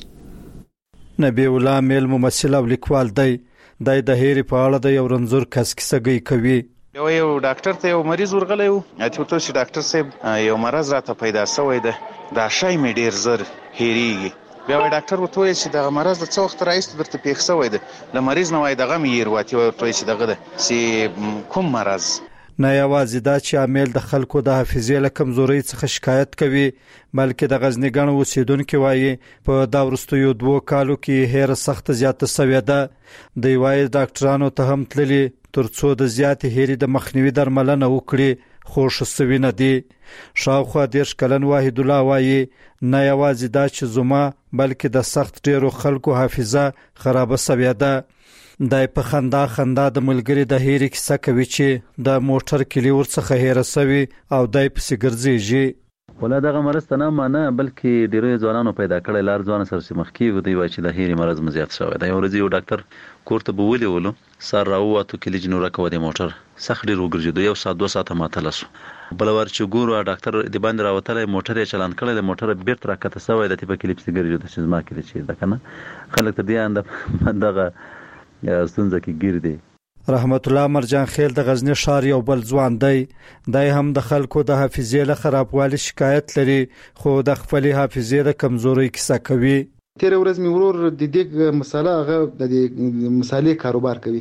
نبی الله میل ممثل او لیکوال دی د هیر په اړه د یو رنځور کس کیسه کوي. یو یو ډاکټر ته یو مریض ورغلی و، اته ته چې ډاکټر صاحب یو مرض راته پیدا شوی دی، دا شای مې ډیر زر هیریږي. بیا وای ډاکټر وته چې دا مرض د څو وخت راځي درته پیښ شوی دی، ل مریض نه وای دغه مې هیر واتی ورته چې دغه چې کوم مرض نه یوازې دا چې عامل د خلکو د حافظې له کمزورۍ څخه شکایت کوي، بلکې د غزنی ګڼ اوسیدونکو وایي په دا وروستیو دوه کالو کې هیر سخت زیاته شوې ده. دی وایي ډاکټرانو ته هم تللی ترڅو د زیات هیر د مخنیوي درملنه وکړي خو شسوي نه دي. شاوخوا دیرش کلن واحد الله وایي نه یوازې دا چې زما بلکې د سخت ډیرو خلکو حافظه خرابه شوې ده. دای په خندا خندا د ملګری د هیر کیسه کوي چې د موټر کلی ورڅخه هیر سوي او دای په سیګرځيږي. ولا دغه مرض نه مانه بلکې ډیرو ځوانانو پیدا کړل لار ځوان سره مخکې ودی وای چې د هیر مرض مزیات شوی دی. ورځ یو ډاکټر کوړه بوولې ولو سر راووتو کلی جنور کوي د موټر سخت ډیر وګرځیدو، یو ساعت دوه ساعته ماتل شو. بلور چې ګورو ډاکټر د باندې راوتل موټر یې چلان کړل، موټر بیرته راکته سوی د تیپه کلیپ سیګرځي د شزما کې چې دا کنه خلک ته دی اند دغه یا ستونزه کې ګیر دی. رحمت الله مرجان خیل د غزنی ښار یو بل ځوان دی. دای هم د خلکو د حافظې له خرابوالي شکایت لري خو د خپل حافظې د کمزورۍ کیسه کوي. تیر ورځ می ورور د دې مساله هغه د مسالې کاروبار کوي،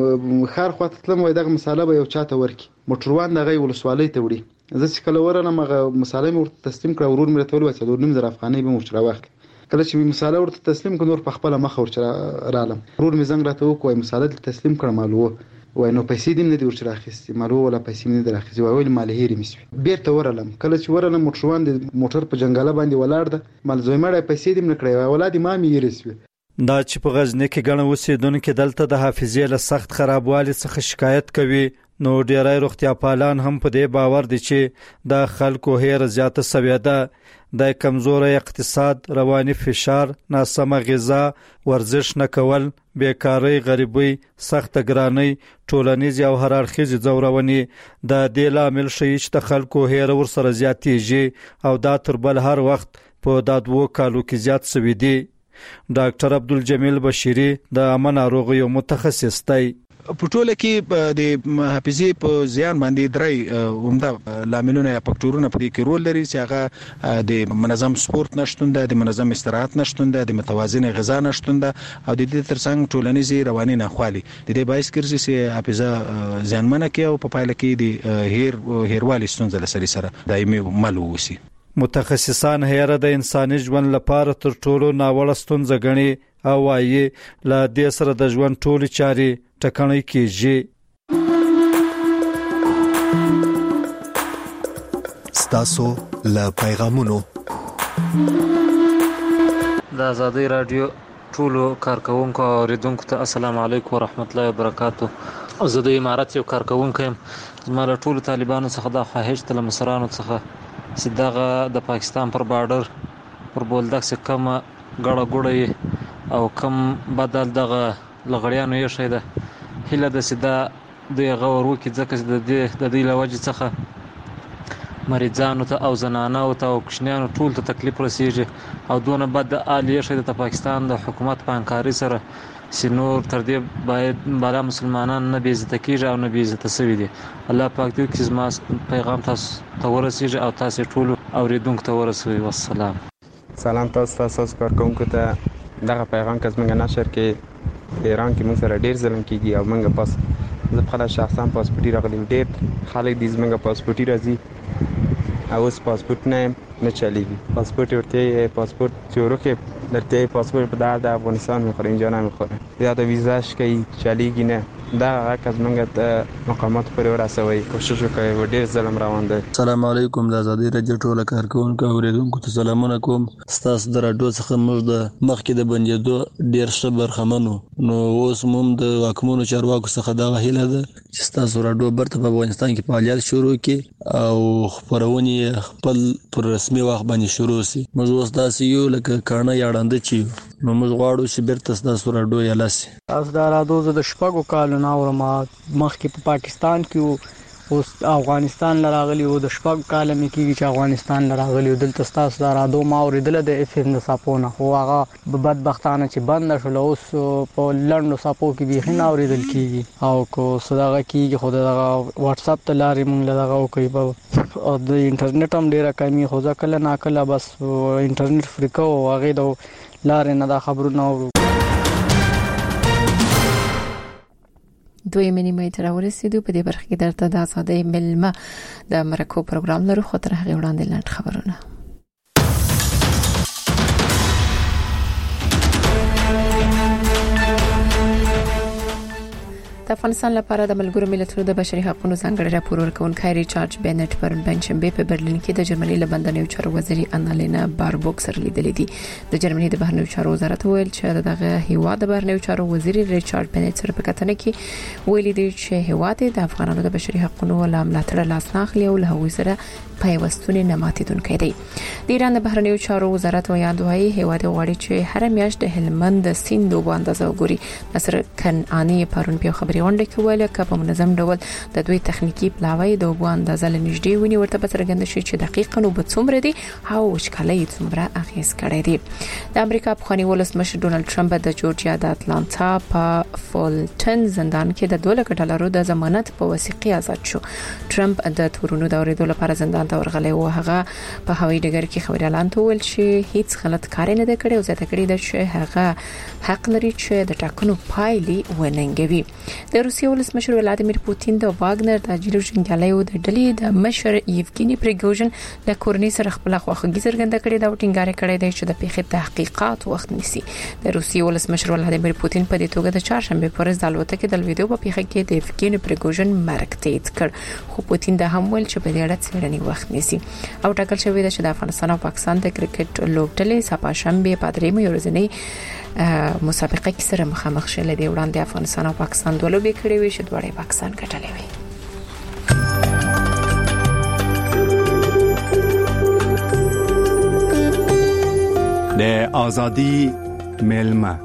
خار خواته تلم وای دغه مساله به یو چاته ورکی موټروان دغه ولسوالۍ ته وړي. زه چې کله ورنه مغه مساله مې ورته تسلیم کړ، ورور مې ته ویل چې ورنیم زر افغانۍ به مو چر واخلي. کله چې مساله ورته تسلیم کړ نور په خپل مخ ورچ رالم، ورور مې زنګ راته وکوي مساله تسلیم کړم مالو وای نو پیسې دې نه دی ورچ راخستې مالو ولا پیسې نه دی راخستې وای مال هېری مې سوي. بیرته ورالم، کله چې ورنه موټروان د موټر په جنگاله باندې ولاړ ده، مال زوی مړ پیسې دې نه کړې ولادي ما مې هېری سوي. دا چې په غزنی کې ګڼ اوسیدونکو دلته د حافظې له سخت خرابوالي څخه شکایت کوي، نو ډیری روغتیا پالان هم په دې باور دي چې د خلکو هیر زیاته شوې ده. د کمزوري اقتصاد، رواني فشار، ناسمه غذا، ورزش نه کول، بیکاری، غریبۍ، سخت ګرانۍ، ټولنیز او هررخیزي ځورونې د دې لامل شي چې د خلکو هیر ورسره زیاتېږي او دا تر بل هر وخت په دادوو کالو کې زیات شوی دی. ډاکټر عبدالجمیل بشیری د عامه ناروغیو متخصص دی. په ټوله کې د حافظې په زیان باندې درې عمده لاملونه یا فاکټورونه په دې کې رول لري چې هغه د منظم سپورت نشټون ده، د منظم استراحت نشټون ده، د متوازن غذا نشټون ده او د دې ترڅنګ ټولنیزي رواني ناخوالي د دې باعث ګرځي چې حافظه زیانمنه کوي او په پایله کې د هیر هیروالي ستونزې لسري سره دایمي مل ووسی. متخصصان هیر د انساني ژوند لپاره تر ټولو ناوړه ستونزه ګڼي او وايي له دې سره د ژوند ټولې چارې ټکنۍ کیږي. ستاسو له پیغامونو د آزادۍ رادیو ټولو کارکونکو او اوریدونکو ته السلام علیکم ورحمت الله وبرکاتو. زه د امارات یو کارکونکو یم. زما له ټولو طالبانو څخه د خواهش ته مصرانو څخه چې دغه د پاکستان پر بارډر پر بولدک څخه کم غړه ګړې او کم بدل دغه لغړیانو یې شي ده هله د سدا د غور وکي ځکه د دې د دې لوجه څخه مریضانو ته او زنانو ته او کشنیانو ټول ته تکلیف رسیږي او دونه بد عالیه شي د پاکستان د حکومت په انکاري سره سينور تر دې باید بالا مسلمانان نه بیزته کیږي او نه بیزته سوي دي. الله پاک دې چې زما پیغام تاسو ته ورسیږي او تاسو ټول اوریدونکو ته ورسوي. والسلام. سلام تاسو تاسو کارکونکو ته دغه پیغام که زمونږ نشر کې ایران کې موږ سره ډیر ظلم کیږي او موږ پاس زه خپل شخصا پاسپورت راغلم ډیر خلک دې زمونږ پاسپورت راځي او اوس پاسپورت نه نه چلیږي. پاسپورت ورته پاسپورت چورو کې درته پاسپورت په درد افغانستان میخوره، اینجا نمیخوره. یا د ویزاش کوي چالیږي نه، دا هغه از منګه ته مقامات پورې ورسوي، کوشش وکړي. و ډیر ظلم روان دی. السلام علیکم، د ازادي رادیو ټول کارکونکو اوریدونکو ته سلامونه کوم. ستاسو د رادیو څخه موږ د مخکې د بندېدو ډیر ښه برخمنو، نو اوس موږ د واکمنو چارواکو څخه دا هیله ده چې ستاسو رادیو برته په افغانستان کې فعالیت شروع کړي او خبرونه خپل پر رسمي وخت باندې شروع شي. موږ اوس داسې یو لکه کانه یاړانده چې نو موږ غواړو چې بیرته ستاسو رادیو یلاسي. تاسو دا رادیو د شپږو کالو نه اورم، مخکې په پاکستان کې اوس افغانستان لراغلی او د شپږ کال مې کېږي چې افغانستان لراغلی او دلته تاسو دا رادیو ما اوریدل د اف ام د ساپونه، خو هغه بدبختانه چې بند شول. اوس په لندو ساپو کې به نه اوریدل کېږي او کو صداغه کېږي. خو دا واتس اپ ته لارې مونږ لږه کوي او د انټرنیټ هم ډیره کمی، خو ځکه کله نا کله بس انټرنیټ فریکو او هغه د لارې نه دا خبرونه اورو. دوی منی مې تر ورسېدو په دې برخه کې درته د آزادۍ ملمه د مرکو پروګرام لرو، خو تر هغه وړاندې لاند خبرونه. د افغانستان لپاره د ملګرو ملتونو د بشري حقوقو ځانګړي راپور ورکونکي ریچارډ بینټ پرون پنځشنبه په برلین کې د جرمني لبندنیو چارو وزیر انالینا باربوک سره لیدلې دي. د جرمني د بهرنیو چارو وزارت ویل چې دغه هیواد د بهرنیو چارو وزیر ریچارډ بینټ سره په کتنه کې ویلي دي چې هیواد د افغانانو د بشري حقوقو له ملاتړ لاس نه اخلي او له هغوی سره پیوستون نه ماتیدونکي دي. د ایران د بهرنیو چارو وزارت ویاندوی هیواد غواړي چې هر میاشت د هلمند سیند وبو اندازه وګوري. نصر کنعانی پرون په خبري غونډه کې ویل چې په منظم ډول د دوی تخنیکی پلاوی د وبو اندازه لنږدې ونی ورته په څرګند شي چې دقیقاً وب څومره دي او وشکالي څومره اغیز کړی دی. د امریکا پخوانی ولسمشر ډونالد ټرمپ د جورجیا د اتلانتا په فولټن زندان کې د دوه لک ډالرو د ضمانت په وثیقه آزاد شو. ټرمپ د تورونو د اوریدو لپاره زندان ته ورغلی او هغه په هوایي ډګر کې خبري اعلان وکړ چې هیڅ غلط کار نه کړی او زیاته کړی د چې هغه حق لري چې د ټاکنو پایلې وننګوي. د روسیې ولسمشر ولادیمیر پوتین د واګنر د جیلو جنګیالیو د ډلې د مشر یفګینی پریګوژن د کورنۍ سره خپل خواخوږي څرګنده کړې دا ټینګار کړی دی چې د پیښې تحقیقات وخت نیسي. د روسیې ولسمشر ولادیمیر پوتین په دې توګه د چهارشنبه پر ورځ د الوتکې د ویډیو په پیښه کې د یفګینی پریګوژن مرګ تایید کړ، خو پوتین د هم ویل چې په دې اړه څېړنې وخت نیسي او ټاکل شوی دی چې د افغانستان او پاکستان د کرکټ لوبډلې سپا شنبه په درېمه ورځنۍ مسابقه کې سره مخامخ شول. دی وړاندې افغانستان او پاکستان دوه لوبې کړې وې چې دواړه پاکستان ګټلې وې. د ازادي ملمه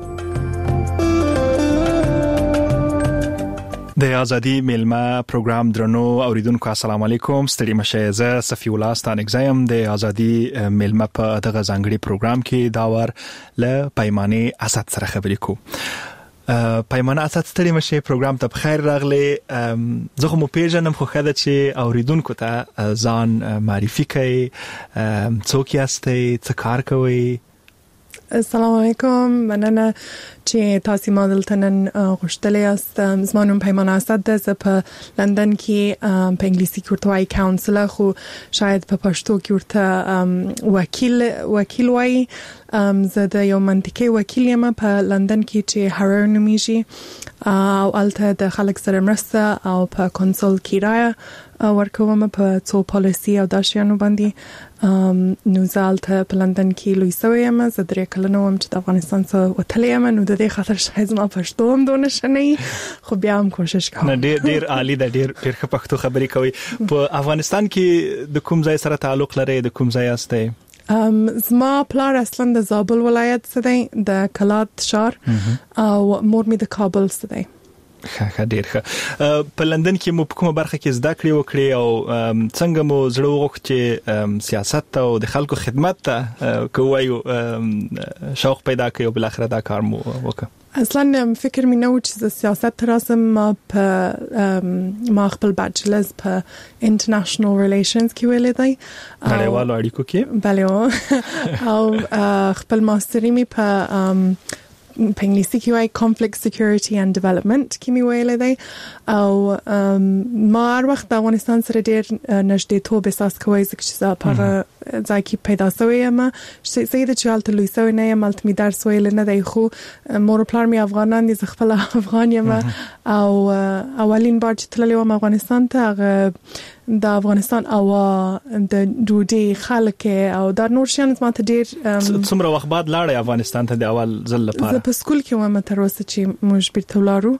د ازادي ملما پروګرام درنو اوریدونکو السلام علیکم. ستړي مشه زه صفی الله ستانګزایم. د ازادي ملما په دغه ځانګړي پروګرام کې داور ل پیمانه اسد سره خبرې کو. پیمانه اسد ستړي مشه پروګرام ته بخیر راغلی. زه خو مو پیژنم خو خاله چې اوریدونکو ته ځان معرفي کړئ، څوک یاستئ، څه کار کوئ؟ السلام علیکم، مننه چې تاسو ما دلته نن غوښتلې یاست. زما نوم پیمانه اسد ده، زه په لندن کې په انګلیسي کې ورته وایي کاونسلر، خو شاید په پښتو کې ورته وکیل وکیل وایي. زه د یو منطقې وکیل یم په لندن کې چې هارر نومیږي او الته د خلک سره مرسته او په کنسول کې رایا ورکوم په څو پالیسي او داشیانو باندې. نو زه الته په لندن کې لوی سوی یم. زه درې کلونه وم چې د افغانستان څخه وتلې یم، نو د دې خاطر شاید ما پښتو هم دونه شنه، خو بیا هم کوشش کوم. نه ډیر ډیر عالی ده، ډیر ډیر ښه پښتو خبرې کوي. په افغانستان کې د کوم ځای سره تعلق لري؟ د کوم ځای یاستئ؟ ام زما پلار اصلا د زابل ولایت څخه دی، د کلات شهر، او مور می د کابل څخه دی. ښه ډیر ښه. په لندن کې مو په کومه برخه کې زده کړې وکړې او څنګه مو زړه وغوښت چې سیاست او د خلکو خدمت ته کوی شوق پیدا کړ او بل اخر دا کار مو وکړ؟ اصلا فکر می نه و چې سیاست تراسم ما په ما خپل بچلرز په انټرنیشنل ریلیشنز کې ویلې دی، نړیوالو اړیکو کې. بله، او خپل ماستری می په په انګلیسي کې وایي conflict security and development کې می ویلې دی، او ما هر وخت د افغانستان سره ډېر نږدې توب احساس کوي ځکه چې زه په ځای کې پیدا شوی یم سید چې حالت لوی شوی نه یم حالت می درس ویل نه دی خو مور پلار می افغانان دي خپل افغان یم او اولین بار چې تللی وم افغانستان ته هغه د افغانستان او د ډوډۍ خلک او د نور شان ما ته ډیر څومره وخت بعد لاړې افغانستان ته د اول ځل لپاره زه په سکول کې وم تر اوسه چې موږ بیرته ولارو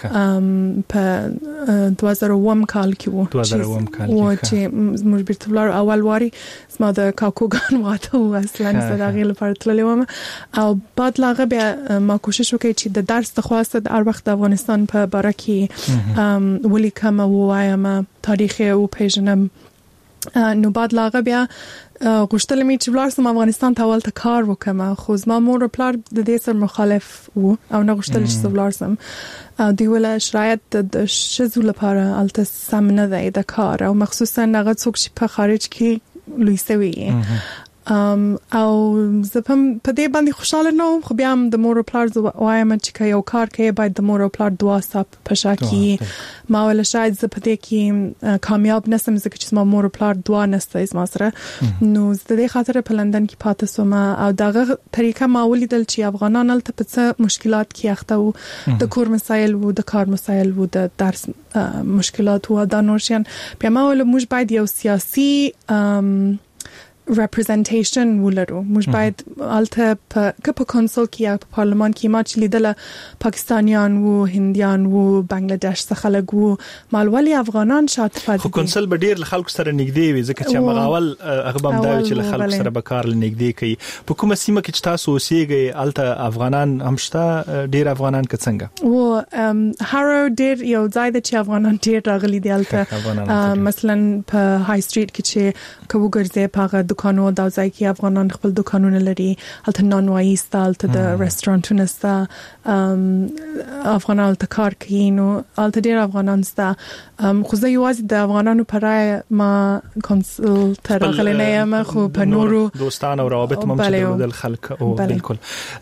په دوه زره اووه کال کې وو دوه زره اووه کال کې چې موږ بیرته ولارو اول واري زما د کاکوګان واده و اصلا زه هغه لپاره تللی وم او بعد لاغه بیا ما کوشش وکړ چې د درس د خواسته د هر وخت د افغانستان په باره کې ولیکم او وایم تاریخ او پیژنم نو بعد لاغه بیا غوښتل مې چې ولر سم افغانستان ته اول ته کار وکم خو زما مور او پلار د دې سره مخالف وو او نه غوښتل چې ولر سم دی ولا شرایط د شذو لپاره الته سم نه دی د کار او مخصوصا هغه څوک چې په خارج کې لوی سوي ام او زه په دې باندې خوشاله نه وم خو بیا هم د مور او پلار وایم چې یو کار کوي باید د مور او پلار دعا سپ پښا کی ما ولا شاید زه په دې کې کامیاب نسم ځکه چې ما مور او پلار دعا نسته از ما سره نو زه د خاطر په لندن کې پاتې سوم او دغه طریقه ما ولیدل چې افغانان الته په څه مشکلات کې اخته وو د کور مسایل وو د کار مسایل وو د درس مشکلات وو د نورشن بیا ما ول موږ باید یو سیاسي representation ولرو موږ باید الته په په کونسل کې یا په پارلمان کې ما چې لیدل پاکستانیان وو هندیان وو بنگلاديش څخه خلک وو مالولي افغانان شاته پاتې خو کونسل به ډیر خلکو سره نږدې وي ځکه چې مغاول هغه بم دا چې خلکو سره به کار نږدې کوي په کومه سیمه کې چې تاسو اوسېږئ الته افغانان همشته ډیر افغانان که څنګه و هارو ډیر یو ځای د چې افغانان ډیر راغلي دي الته مثلا په های سټریټ کې چې کوو ګرځي په دکانو دا ځای کې افغانان خپل دکانونه لري الته نان وایي ستالته د رستورانټونو ستا افغانان الته کار کوي نو الته ډیر افغانان ستا خو زه یوازې د افغانانو پرای ما کونسل ته راغلی نه یم خو په نورو دوستان او روابط هم چې د خلک او بالکل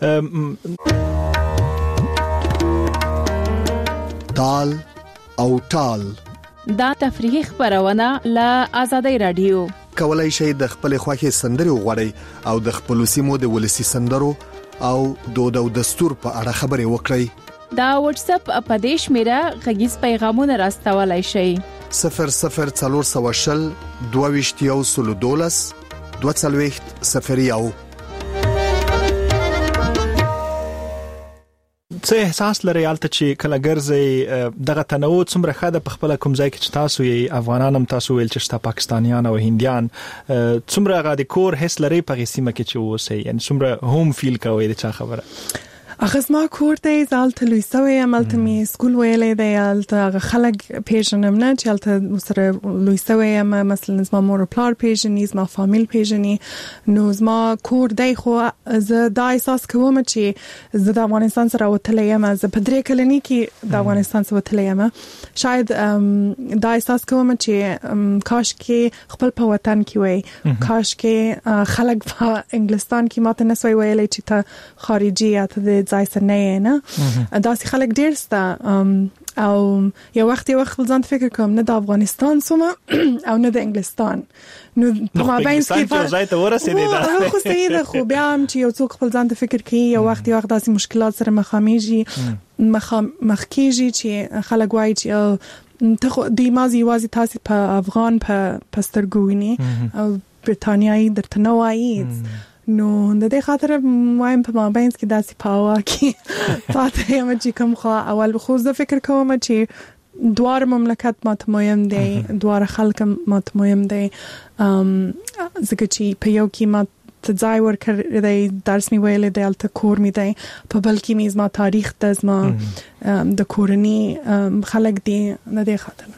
تال او ټال دا تفریحي خبرونه ل آزادۍ رادیو کولای شئ د خپل خوښي سندري وغوړئ او د خپل سیمو د ولسی سندرو او دود او دستور په اړه خبرې وکړئ دا واتس اپ اپدیش میرا غږیز پیغامونه راستولای شئ صفر صفر څلور سو شل دوه ویشتیو سلو دولس دوه څلوېښت صفر یو څه احساس لري الته چې کله ګرځي دغه تنوع څومره خاده په خپل کوم ځای کې چې تاسو یې افغانان هم تاسو ویل چې تاسو پاکستانیان او هندیان څومره غاډي کور هیڅ لري په سیمه کې چې وسه یعنی څومره هوم فیل کوي د چا خبره اخس ما کور ته زالته لوي سوي عملته می سکول ویلې دی الته خلک پیژنم نه چې الته سره لوي سوي ما مثلا زما مور پلار پیژني زما فامیل پیژني نو زما کور دی خو زه دا احساس کوم چې زه د افغانستان سره وتلې یم زه په درې کلنی کې د افغانستان سره وتلې یم شاید دا احساس کوم چې کاش کې خپل په وطن کې وای کاش کې خلک په انګلستان کې ماته نسوي ویلې چې ته خارجي یا ته ځای سره نه نه دا سي خلک ډیر ستا او یو وخت یو وخت ځان فکر کوم نه د افغانستان سم او نه د انګلستان نو په مابین کې په ځای ته ورسېدې دا خو سیده خو بیا هم چې یو څوک خپل ځان ته فکر کوي یو وخت یو وخت داسې مشکلات سره مخامېږي مخکېږي چې خلک وایي چې ته د مازی وازی تاسو په افغان په پسترګوینی او برتانیایی درته نه وایي نو د دې خاطر وایم په مابین کې داسې پاوا کې پاتې یم چې کوم خو اول خو زه فکر کوم چې دوار مملکت ماته مهم دی دوار خلک ماته مهم دی ام ځکه چې په یو کې ما ته ځای ورکړی دی درس می ویل دی الته کور می دی په بل کې می زما تاریخ د زما د کورنی خلک دی نه دی خاطر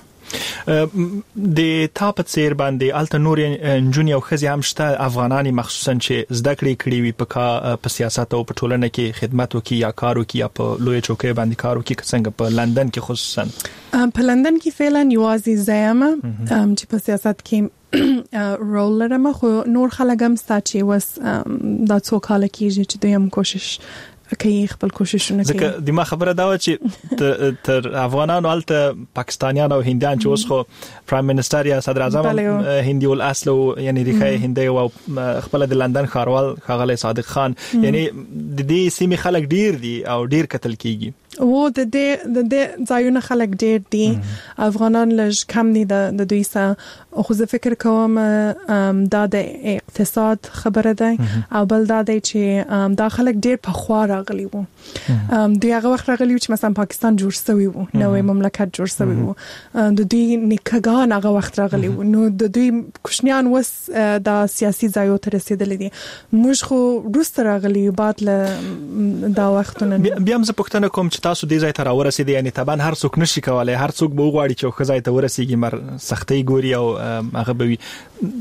د تاپ څیر باندې الته نور انجونی او خزي هم شته افغانانی مخصوصا چې زده کړې کړې وي په په سیاست او په ټولنه کې خدمت وکي یا کار وکي یا په لوی چوکۍ باندې کار وکي څنګه په لندن کې خصوصا په لندن کې فعلا یوازې زما چې په سیاست کې رول لرم خو نور خلک هم ستاسو وس دا څو کال کېږي چې دوی هم کوشش کوي خپل کوششونه کوي. ځکه د ما خبره دا و چې تر افغانانو الته پاکستانیان او هندیان چې اوس خو پرایم منسٹر یا صدر اعظم هندي ول اصل یعنی ریخه هندي او خپل د لندن ښاروال ښاغلی صادق خان یعنی د دې سیمې خلک ډیر دي او ډیر قتل کیږي. و د دې د دې ځایونه خلک ډیر دي افغانان لږ کم دي د دوی سره. خو زه فکر کوم دا د اقتصاد خبره ده او بل دا دی چې دا خلک ډیر په خوا راغلي وو. دوی هغه وخت راغلي وو چې مثلا پاکستان جوړ شوی وو نوې مملکت جوړ شوی وو د دوی نیکګان هغه وخت راغلي وو نو د دوی کوشنیان وس د سیاسي ځایو ته رسیدلې دي. موږ خو روس راغلي بعد له دا وختونه. بیا هم زه پوښتنه کوم چې تاسو دې ځای ته راورسېدئ یعنی طبعا هر څوک نشي کولای هر څوک به وغواړي چې خو ځای ته ورسیږي مر سختۍ ګوري او هغه به وي.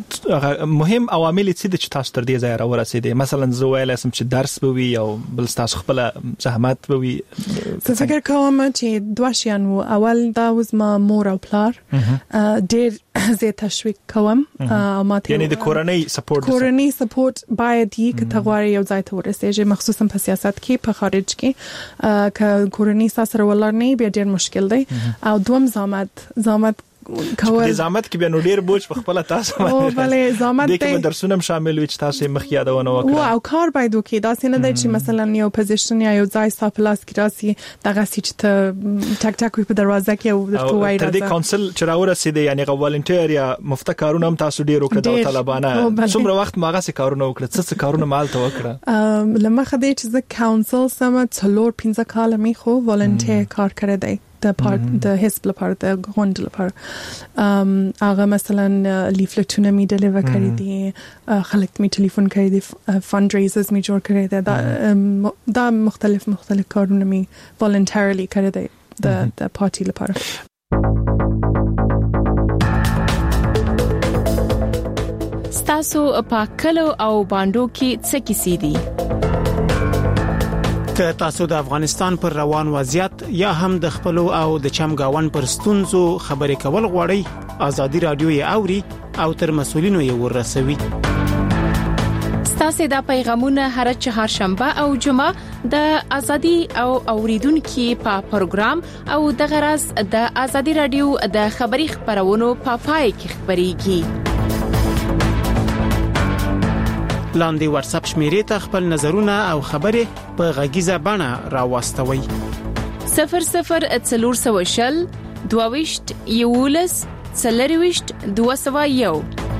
مهم عوامل څه دي چې تاسو تر دې ځای راورسېدئ؟ مثلا زه ویلای سم چې درس به وي او بل تاسو خپل زحمت به وي. زه فکر کوم چې دوه شیان وو. اول دا وز ما مور او پلار ډېر زه تشویق کوم ما ته یعنی د کورنۍ سپورټ کورنۍ سپورټ باید یې کته غواړي یو ځای ته ورسېږي مخصوصا په سیاست کې په خارج کې ک کورنۍ سره ولر نه بیا ډېر مشکل دی. او دوم زحمت زحمت کول زحمت کې به نو ډیر بوج په خپل تاسو باندې او بلې زحمت دې کې درسونه شامل وي چې تاسو مخ یادونه وکړه او کار باید وکړي. دا څنګه دی چې مثلا یو پوزیشن یا یو ځای سپلاس کې راسي دغه سچ ته ټک ټک په دروازه کې او د توای راځي. د کونسل چې راورسېد یعنی غوالنټیر یا مفته کارونه هم تاسو ډیر وکړه د طالبانه څومره وخت ماغه سي کارونه وکړه څه کارونه مال ته وکړه؟ لمخه دې چې د کونسل سم څلور پنځه کال می خو والنټیر کار کړی دی د پارت د حزب لپاره د غونډ لپاره. هغه مثلا لیفلټونه می ډیلیور کړی دي خلک می ټلیفون کړی دي فند ریزرز می جوړ کړی دي دا دا مختلف مختلف کارونه می والنټریلی کړی دي د د پارټي لپاره. ستاسو په کلو او باندو کې څه کیسې دي؟ که تاسو د افغانستان پر روان وضعیت یا هم د خپل او د چمګاون پر ستونزو خبرې کول غواړئ ازادي رادیو یې اوري او تر مسولینو یې ورسوي. ستاسو د پیغامونه هر چهارشنبه او جمعه د ازادي او اوریدونکو په پروګرام او د غرض د ازادي رادیو د خبري خبرونو په پای کې خبريږي. لاندې واتس اپ شمیرې ته خپل نظرونه او خبرې په غږیزه بڼه راوستوي. صفر صفر څلور سوه شل دوه یولس څلرويشت دوه سوه یو.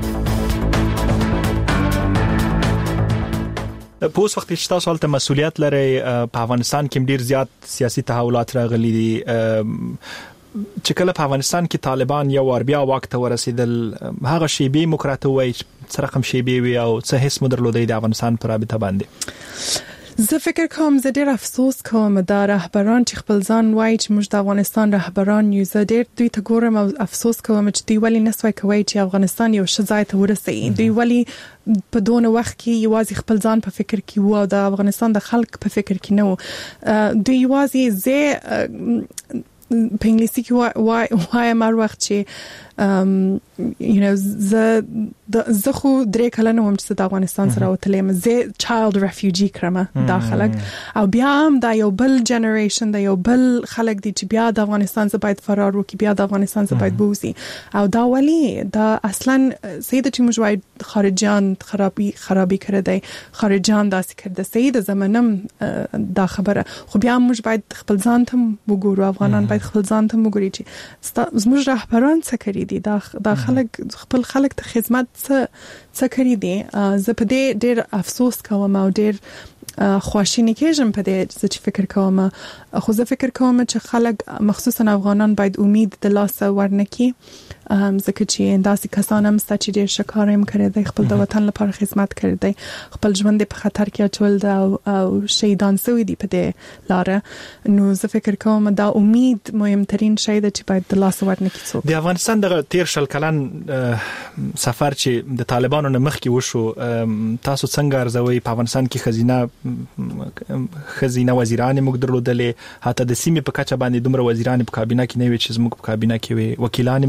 په اوس وخت کې تاسو ولته مسولیت لري په افغانستان کې ډیر زیات سیاسي تحولات راغلي دي. چې کله په افغانستان کې طالبان یو ور بیا وخت ورسېدل هغه شی به مکراته وای څه رقم شی به وي او څه هیڅ مدرلودي د افغانستان پر رابطه باندې. زه فکر کوم زه ډیر افسوس کوم دا رهبران چې خپل ځان وایي چې موږ د افغانستان رهبران یو زه ډیر دوی ته ګورم او افسوس کوم چې دوی ولی نسوي کوي چې افغانستان یو شځای ته ورسېږي. دوی ولی په دونه وخت کې یوازې خپل ځان په فکر کې وو او د افغانستان د خلک په فکر کې نه وو. دوی یوازې زه په انګلیسي کې وای وای مر وخت چې you know زه زه خو درې کلنه وم چې د افغانستان سره وتلم زه چایلد ریفیوجی کړم دا خلک او بیا هم دا یو بل جنریشن دا یو بل خلک دي چې بیا د افغانستان څخه باید فرار وکړي بیا د افغانستان څخه باید بوزي او دا ولی دا اصلا سید چې موږ وای خارجيان خرابي خرابي کړی دی خارجيان داسې کړی سید زمانم دا خبره خو بیا موږ باید خپل ځان ته وګورو افغانان باید خپل ځان ته وګوري چې زموږ رهبران څه کوي دي دا دا خلک خپل خلک ته خدمت څه څه کوي دي زه په دې ډېر افسوس کوم او ډېر خواشینی کېږم په دې چې فکر کوم خو زه فکر کوم چې خلک مخصوصا افغانان باید امید د لاسه ورنکي ځکه چې داسې کسان هم ست چې ډېر شکار هم کړی دی خپل د وطن لپاره خدمت کړی دی خپل ژوند په خطر کې اچول دی او شهیدان شوي دي په دې لاره نو زه فکر کوم دا امید مهمترین شی دی چې باید د لاسه ورنکي څوک د افغانستان د تیر شل کلن سفر چې د طالبانو نه مخکې وشو تاسو څنګه ارزوي په افغانستان کې خزینه خزینه وزیران موږ درلودلې حتی د سیمې په کچه باندې دومره وزیران په کابینه کې نه وي چې زموږ په کابینه کې وي وکیلان موږ ډېر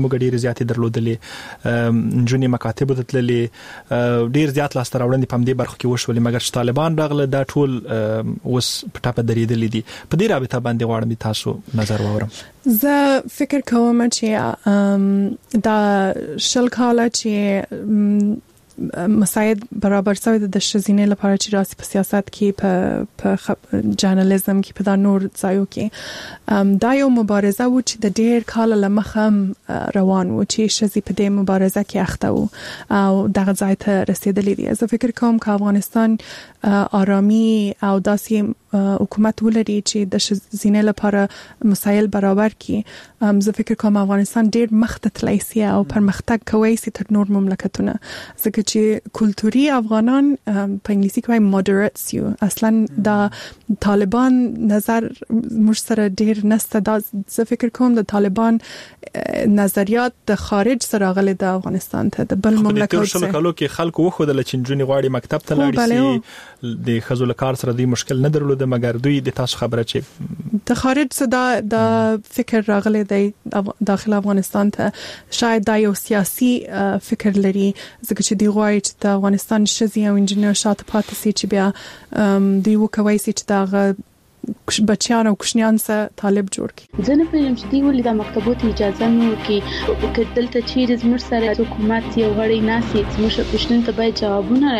زیاتې درلودلې جونې مکاتب ته تللې ډیر زیات لاس تراوړندې په دې برخه کې وشولې مګر چې طالبان راغله دا ټول اوس په ټاپه درېدلې دي په دې رابطه باندې غواړم تاسو نظر واورم. زه فکر کوم چې دا شل کاله چې مساعد برابر شوی د شزینې لپاره چې راسي په سیاست کې په په جرنالیزم کې په دا نور ځایو کې دا یو مبارزه و چې د ډېر کال لمخه روان و چې شزي په دې مبارزه کې اخته و او دغه ځای ته رسیدلې دي. زه فکر کوم چې افغانستان آرامي او داسې حکومت ولري چې د شزینې لپاره مسایل برابر کړي. زه فکر کوم افغانستان ډېر مخته تللی سي او پرمختګ کوي سي تر نور مملکتونه ځکه چې کلتوري افغانان په انګلیسي کې وايي moderates یو اصلا د طالبان نظر موږ سره ډېر نسته. دا زه فکر کوم د طالبان نظریات د خارج سره غلي د افغانستان ته د بل مملکت سره کلو کې خلکو وخدل چې جونې غواړي مکتب ته لاړ شي د خزل کار سره د مشکل نه درلود مګر دوی د تاسو خبره چې د خارج صدا د فکر راغلي د داخل افغانستان ته شاید دا یو سیاسي فکر لري ځکه چې دی غواړي چې د افغانستان شزي او انجنیر شاته پاتې سي چې بیا دی وکوي سي چې دا بچیان او کوشنیان سره طالب جوړ کړي. زه نه پوهیږم چې دی ولې د مکتبونو اجازه نه ورکړي که دلته چیرې زموږ سره حکومت یو غړی ناسي زموږ پوښتنو ته باید جوابونه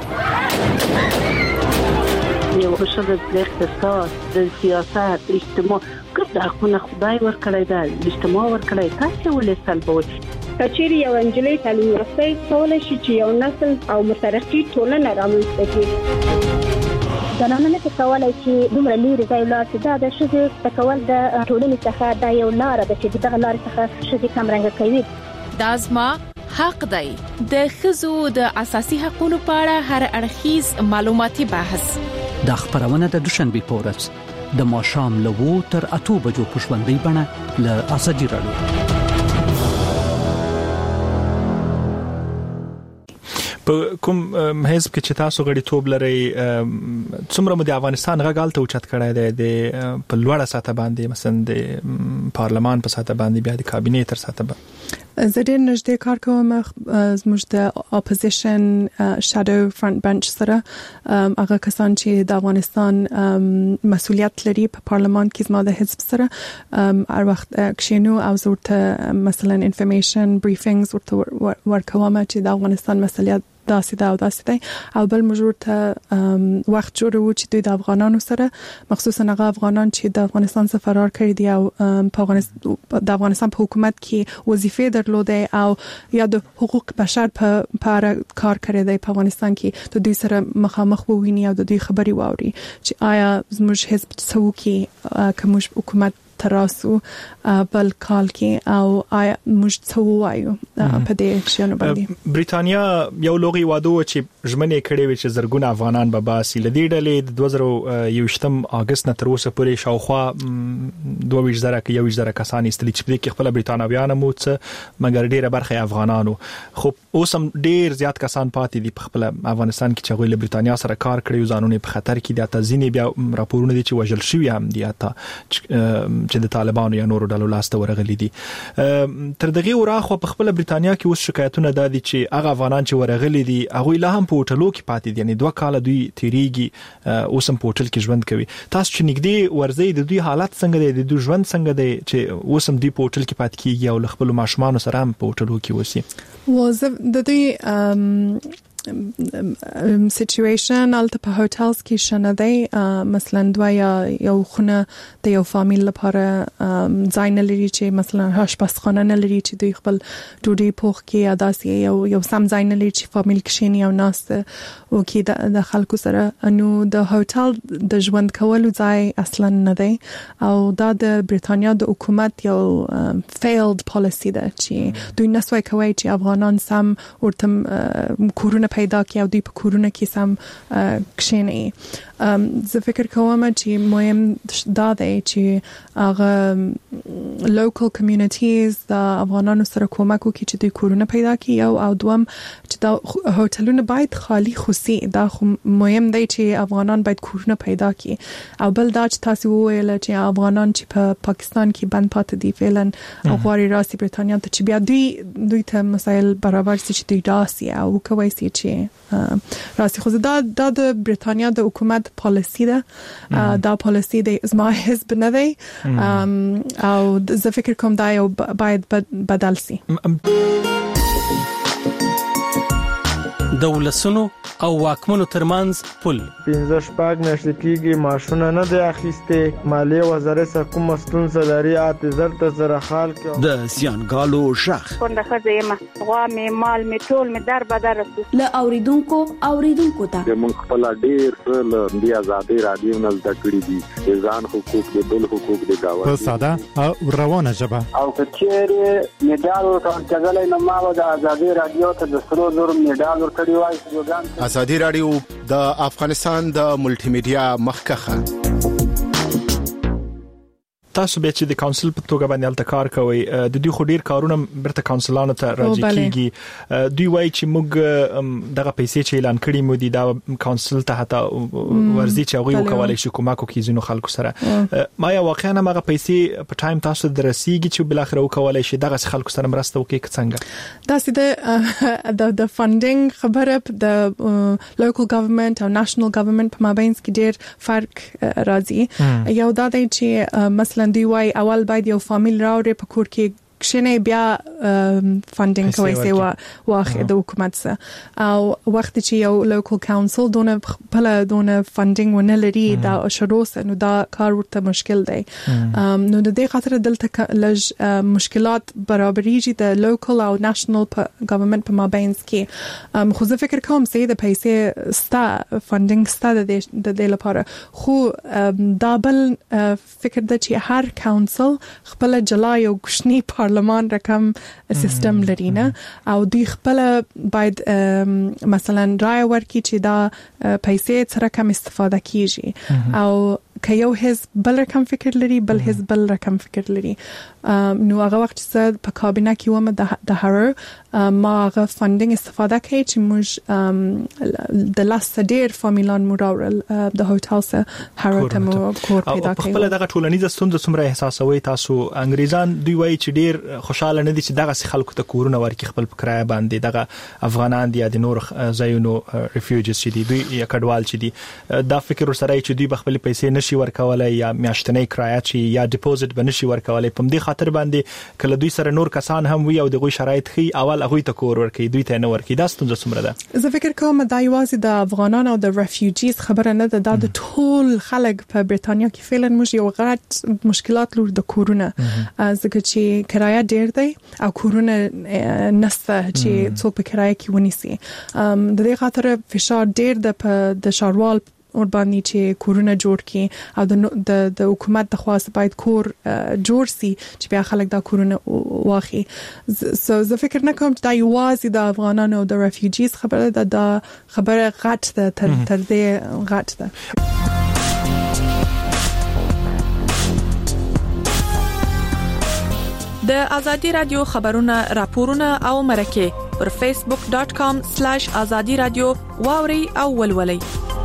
راکړي. یو حشر د اقتصاد د سیاست اجتماع کله خپل خدای ورکړی دا اجتماع ورکړی تاسو ولې سلبوي کچېری یو انجلۍ تعلیم یافته کولای شي چې یو نسل او مترقي ټولنه رامنځته کړي. د نن نه کولای چې دومره لري ځای لا چې دا د شذ تکول د ټولنې څخه دا یو لار ده چې دغه لار څخه شذ کمرنګ کوي. دا زما حق دی. د خزو د اساسي حقوقو په اړه هر اړخیز معلوماتي بحث د خبرونه د دوشنبه پورس د ماشام لوو تر اتو بجو پښوندې بڼه ل اسدی راډیو. په کوم حزب کې چې تاسو غړي توب لري څومره د افغانستان غږالته اوچت کړای دی د په لوړه ساته باندې مثلا د پارلمان په ساته باندې بیا د کابینې تر ساته باندې زه ډېر نږدې کار کوم زموږ د اپوزیشن شادو فرنٹ بنچ سره هغه کسان چې د افغانستان مسؤلیت لري په پارلمان کې زما د حزب سره هر وخت کښینو او ورته مثلا انفارمیشن بریفینګز ورته ورکوم چې د افغانستان مسؤلیت داسې دا او داسې دی او بل موږ ته وخت جوړو چې دوی د افغانانو سره مخصوصا هغه افغانان چې د افغانستان څخه فرار کړي دي او په افغانستان د افغانستان په حکومت کې وظیفې درلودې او یا د حقوق بشر په اړه کار کړی دی په افغانستان کې د دوی سره مخامخ وویني او د دوی خبري واوري چې آیا زموږ حزب څه کوي کوم حکومت تراسو بل کال کې او آیا موږ څه وایو په دې شنو باندې. بریټانیا یو لوغي واده چې ژمنې کړې وي چې زرګونه افغانان به باسي لدی ډلې د دوه زره یوشتم اگست نه تر اوسه پورې شاوخوا دوه ویشت زره کې یو ویشت زره کسان استلی چې په خپل بریټانویان مو څه مګر ډیره برخه افغانانو خو اوس هم ډیر زیات کسان پاتې دي په خپل افغانستان کې چې غوښله بریټانیا سره کار کړی ځانونه په خطر کې دي اته ځینې بیا راپورونه دي چې وژل شوی هم دي اته چې د طالبانو یا نورو ډلو لاسته ورغلي دي. تر دغه وراخو په خپل بریټانیا کې اوس شکایتونه دادي چې هغه افغانان چې ورغلي دي هغه لا هم په هوټلو کې پاتې دي یعنی دوه کال دوی تیریږي اوس هم په هوټل کې ژوند کوي. تاسو چې نګدي ورځي د دوی حالت څنګه دي د دوی ژوند څنګه دي چې اوس هم دوی په هوټل کې پاتې کیږي او خپل ماشومان سره هم په هوټلو کې وسی و د دوی سچویشن الته په هوټلز کې شنه دی مثلا دوه یا یو خونه د یو فامیل لپاره ځای نه لري چې مثلا آشپزخانه نه لري چې دوی خپل ډوډۍ پوخ کې یا داسې یو یو سم ځای نه لري چې فامیل کښیني او ناسته او کې د خلکو سره نو د هوټل د ژوند کولو ځای اصلا نه دی او دا د بریټانیا د حکومت یو فیلډ پالیسی ده چې دوی نسوي کوي چې افغانان سم ورته کورونه پیدا کی او دوی په کورونه کې سم کښیني زه فکر کوم چې مهم دا دی چې هغه local communities د افغانانو سره کومک وکړي چې د کورونه پیدا کړي او او دوم چې دا هوټلونه باید خالی خوسي دا مهم دی چې افغانان باید کورونه پیدا کړي او بل دا چې تاسو وویل چې افغانان چې په پاکستان کې بند پاتې دي فعلا او غواړي راسي برتانیا ته چې بیا دوی دوی ته مسایل برابر شي چې دوی راسي او کوي چې راسي خو دا د برتانیا د حکومت پالیسی ده دا پالیسی د زما حزب نه دی او زه فکر کوم دا یو باید بدل شي د ولسونو او واکمنو ترمنځ پل پنځه شپږ میاشتې کېږي معاشونه نه دی اخیستې مالیې وزارت څخه کومه ستونزه لري اته زر ته زره خال کې د زیانګالو شخ څنګه ښځه یم غوا مې مال مې ټول مې در بدر رسو له اوریدونکو اوریدونکو ته موږ خپل ډیر له دې آزادي رادیو نه زده کړی دي ځان حقوق د بل حقوق د گاوه په ساده او روانه ژبه او کچېره میډال ورکړل کېدل نو ما د آزادي رادیو ته د سرو زر میډال ورکړی وای ازادي رادیو د افغانستان د ملټي میډیا مخکخه تاسو به چې د کونسل په توګه باندې الته کار کوي د دوی خو ډیر کارونه برته کونسلانو ته راځي کیږي دوی وایي چې موږ دغه پیسې چې اعلان کړی مو دي دا کونسل ته حتی ورزي چې هغه وکولای شي کومه کوي زینو خلکو سره ما یا واقعا هغه پیسې په ټایم تاسو درسیږي چې بل اخر وکولای شي دغه خلکو سره مرسته وکړي څنګه دا سید د د فاندینګ خبره د لوکل ګورنمنت او نېشنل ګورنمنت په مابین کې ډیر فرق راځي یو دا دی چې مثلا دی وای اول باید یو فامیل راوړي په کور کې کښنه بیا فاندینګ کوي سي واخه د حکومت سره او وخت چې یو لوکل کونسل دونه بل دونه فاندینګ ونه لري دا شروع نو دا کار ورته مشکل دی نو د دې خاطر دلته لږ مشکلات برابرېږي د لوکل او نېشنل ګورنمنت په مابین کې خو زه فکر کوم چې د پیسې ستا فاندینګ ستا د دې لپاره خو دا بل فکر د چې هر کونسل خپل جلای او کوشنی پارلمان رقم سیستم لري نه او دوی خپل باید مثلا رای ورکړي چې دا پیسې سره کم استفاده کیږي او که یو حزب بل رقم فکر لري بل حزب بل رقم فکر لري نو هغه وخت چې په کابینه کې ومه د هر ما هغه فاندینګ استفاده کوي چې موږ د لاس ډیر فامیلان مراورل د هوټل سره هر کوم کور پیدا کوي خپل دغه ټولنیزه ستونزه څومره احساسوي تاسو انګریزان دوی وایي چې ډیر خوشاله نه دي چې دغه خلکو ته کورونه ورکړي خپل په کرایه باندې دغه افغانان دي د نور ځایونو ریفیوجیز چې دي دوی یا کډوال چې دي دا فکر سره چې دوی بخپل پیسې نشي ورکولای یا میاشتنی کرایه چې یا ډیپوزټ بنشي ورکولای په دې خاطر باندې کله دوی سره نور کسان هم وي او دغه شرایط خي اول هغه ته کور ورکړي دوی ته نه ورکړي دا ستونزه څومره ده زه فکر کوم دا یوازې د افغانانو او د ریفیوجیز خبره نه ده د ټول خلک په برتانیا کې فعلا موږ یو غټ مشکلات لور د کورونه ځکه چې کرایه ډیر دی او کورونه نسته چې څوک په کرایه کې ونیسي د دې خاطر فشار ډیر د د شاروال اور باندې چې کورونه جوړ کړي او د د حکومت د خواست باید کور جوړ سي چې بیا خلک دا کورونه واخی سو زه فکر نه کوم چې دا یوازې د افغانانو او د ریفیوجیز خبره ده دا خبره غټ ده تر تر دې غټ ده د ازادي رادیو خبرونه راپورونه او مرکه پر فیسبوک ډاٹ کام سلیش ازادي رادیو واوري او ولولي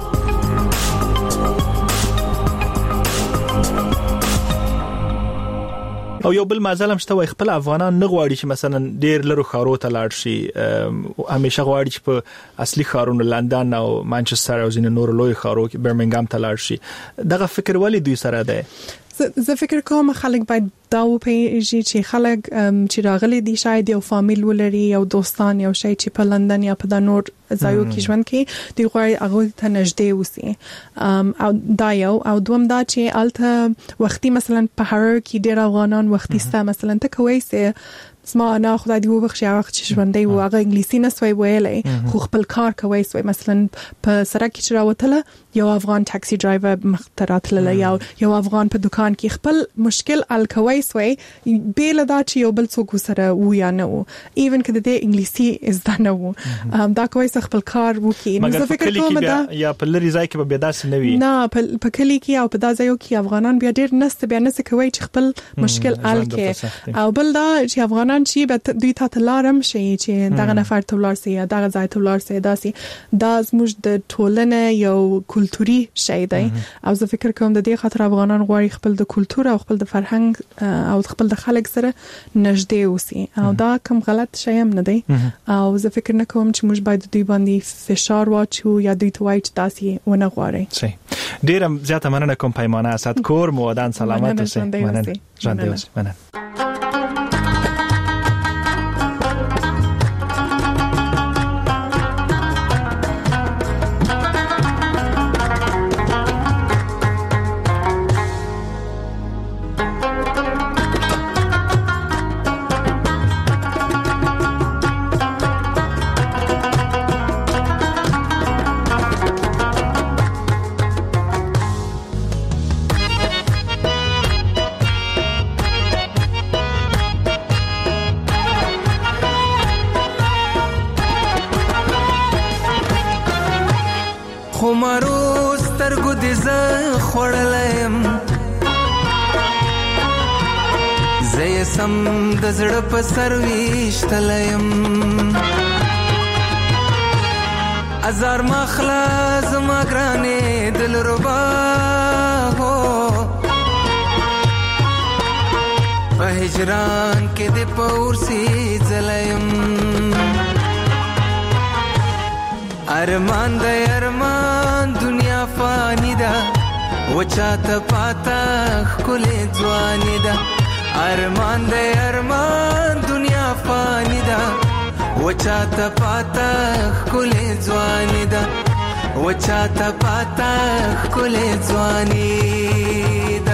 او یو بل مازال هم شته وای خپل افغانان نه غواړي چې مثلا ډیر لرو خارو ته لاړ شي همیشه غواړي چې په اصلي خارونو لندن او مانچستر او ځینې نور لوی خارو کې برمنګام ته لاړ شي دغه فکر ولی دوی سره ده زه فکر کوم خلک باید دا وپیژني چې خلک چې راغلي دي شاید یو فامیل ولري یو دوستان یو شي چې په لندن یا په د نور ځایو کې ژوند کوي دی غواړي هغه ته نږدې وسی او دا یو او دوم دا چې الته وختي مثلا په هر کې ډیر افغانان وختي ستا مثلا ته کوي سه زما نه خدای دې وبخښي هغه چې ژوندۍ و هغه انګلیسي نه سوی ویلای خو خپل کار کوي سوی مثلا په سړک کې راوتله یو افغان ټاکسي ډرایور مختراتله یا یو افغان په دکان کې خپل مشکل ال کوي سوی بیل دا چې یو بل څوک سره و یا نه و ایون کله دې انګلیسي از دا نه و دا کوي خپل کار وکي نو زه فکر کوم دا یا په لری ځای کې به داسې نه وي نه په کلی کې او په دا ځایو کې افغانان بیا ډېر نست بیا نه کوي چې خپل مشکل حل کړي او بل دا چې افغانان چې به دوی ته تلارم شي چې دغه نفر تولار سي یا دغه ځای تولار سي داسي دا زموږ د ټولنې یو کلتوري شی دی او زه فکر کوم د دې خاطر افغانان غواړي خپل د کلتور او خپل د فرهنګ او خپل د خلک سره نږدې اوسي او دا کوم غلط شی هم نه دی او زه فکر نه کوم چې موږ باید دوی باندې فشار واچو یا دوی ته وایي چې تاسو ونه غواړئ. صحیح. ډیره زیاته مننه کوم پیمانه اسد کور مو ودان سلامت اوسئ. مننه. ژوند اوسئ. مننه. خمارو سترګو دې زه خوړلم زه یې سم د زړه په سر ویشتلم ازار مخلا زما ګرانې دلربا هو په هجران کې دې پورسي ځلم ارمان د ارمان دنیا فانی ده وچاته پاتا خلې ځواني ده ارمان د ارمان دنیا فانی ده وچاته پاتا خلې ځواني ده وچاته پاتا خلې ځواني ده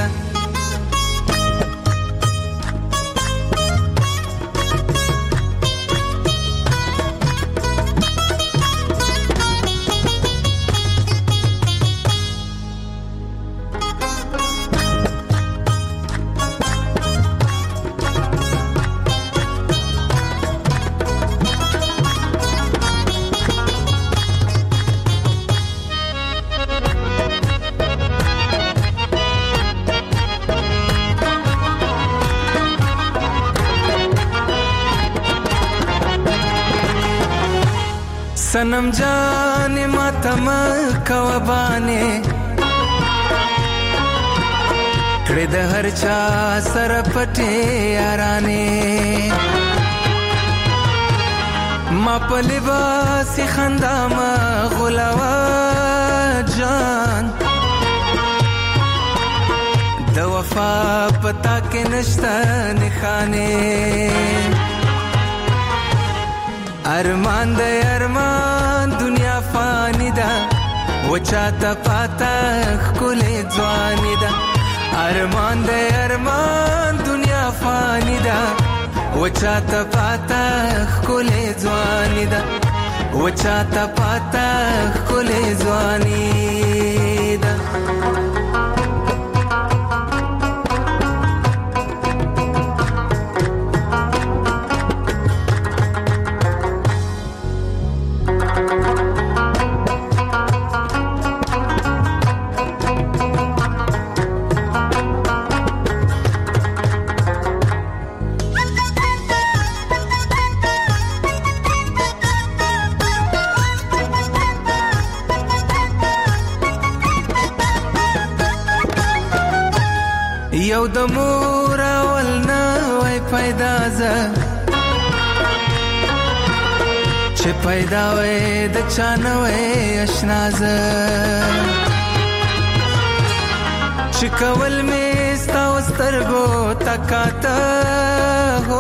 सनम जाने मातम कवबाने कड़े द हर चा सर पटे याराने मा पलिबासी खंदा मा गुलावा जान द वफा पता के नश्ता निखाने ارمان د ارمان دنیا فانی ده وچاته پاتا خلې ځواني ده ارمان د ارمان دنیا فانی ده وچاته پاتا خلې ځواني ده وچاته پاتا خلې ځواني ده یو د مور اول نه وای پیدا ز چې پیدا وای د چانه وای آشنا ز چې کول می ستا وسترګو تکاته هو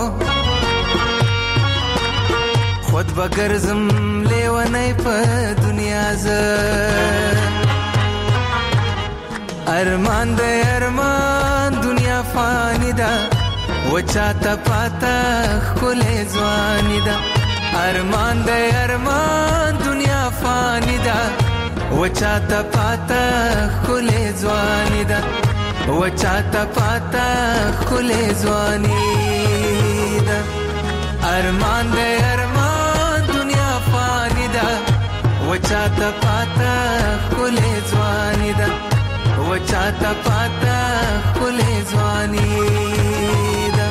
خود بغرزم لیونی په دنیا ز ارمان د ارمان دنیا فانی ده وچاته پاتا خله ځواني دا ارمان د ارمان دنیا فانی دا وچاته پاتا خله ځواني دا وچاته پاتا خله ځواني دا ارمان د ارمان دنیا فانی دا وچاته پاتا خله ځواني دا وچاته پاتا خله ځواني دا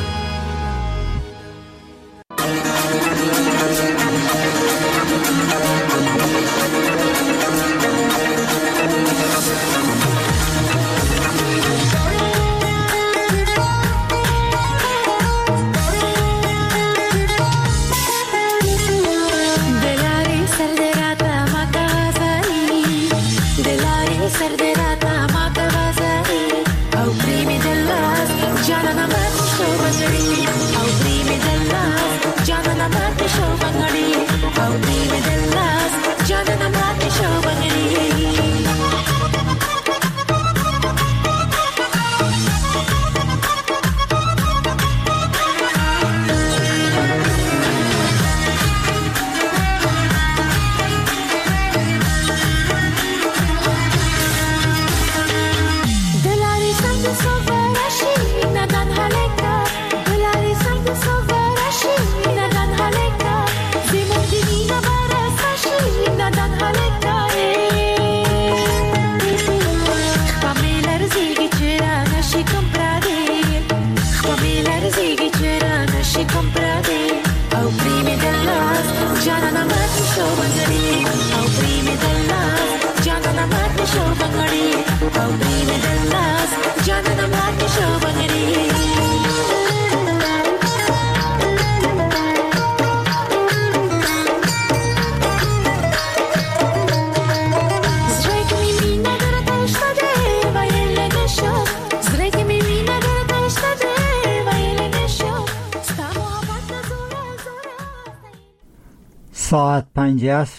ساعت پنج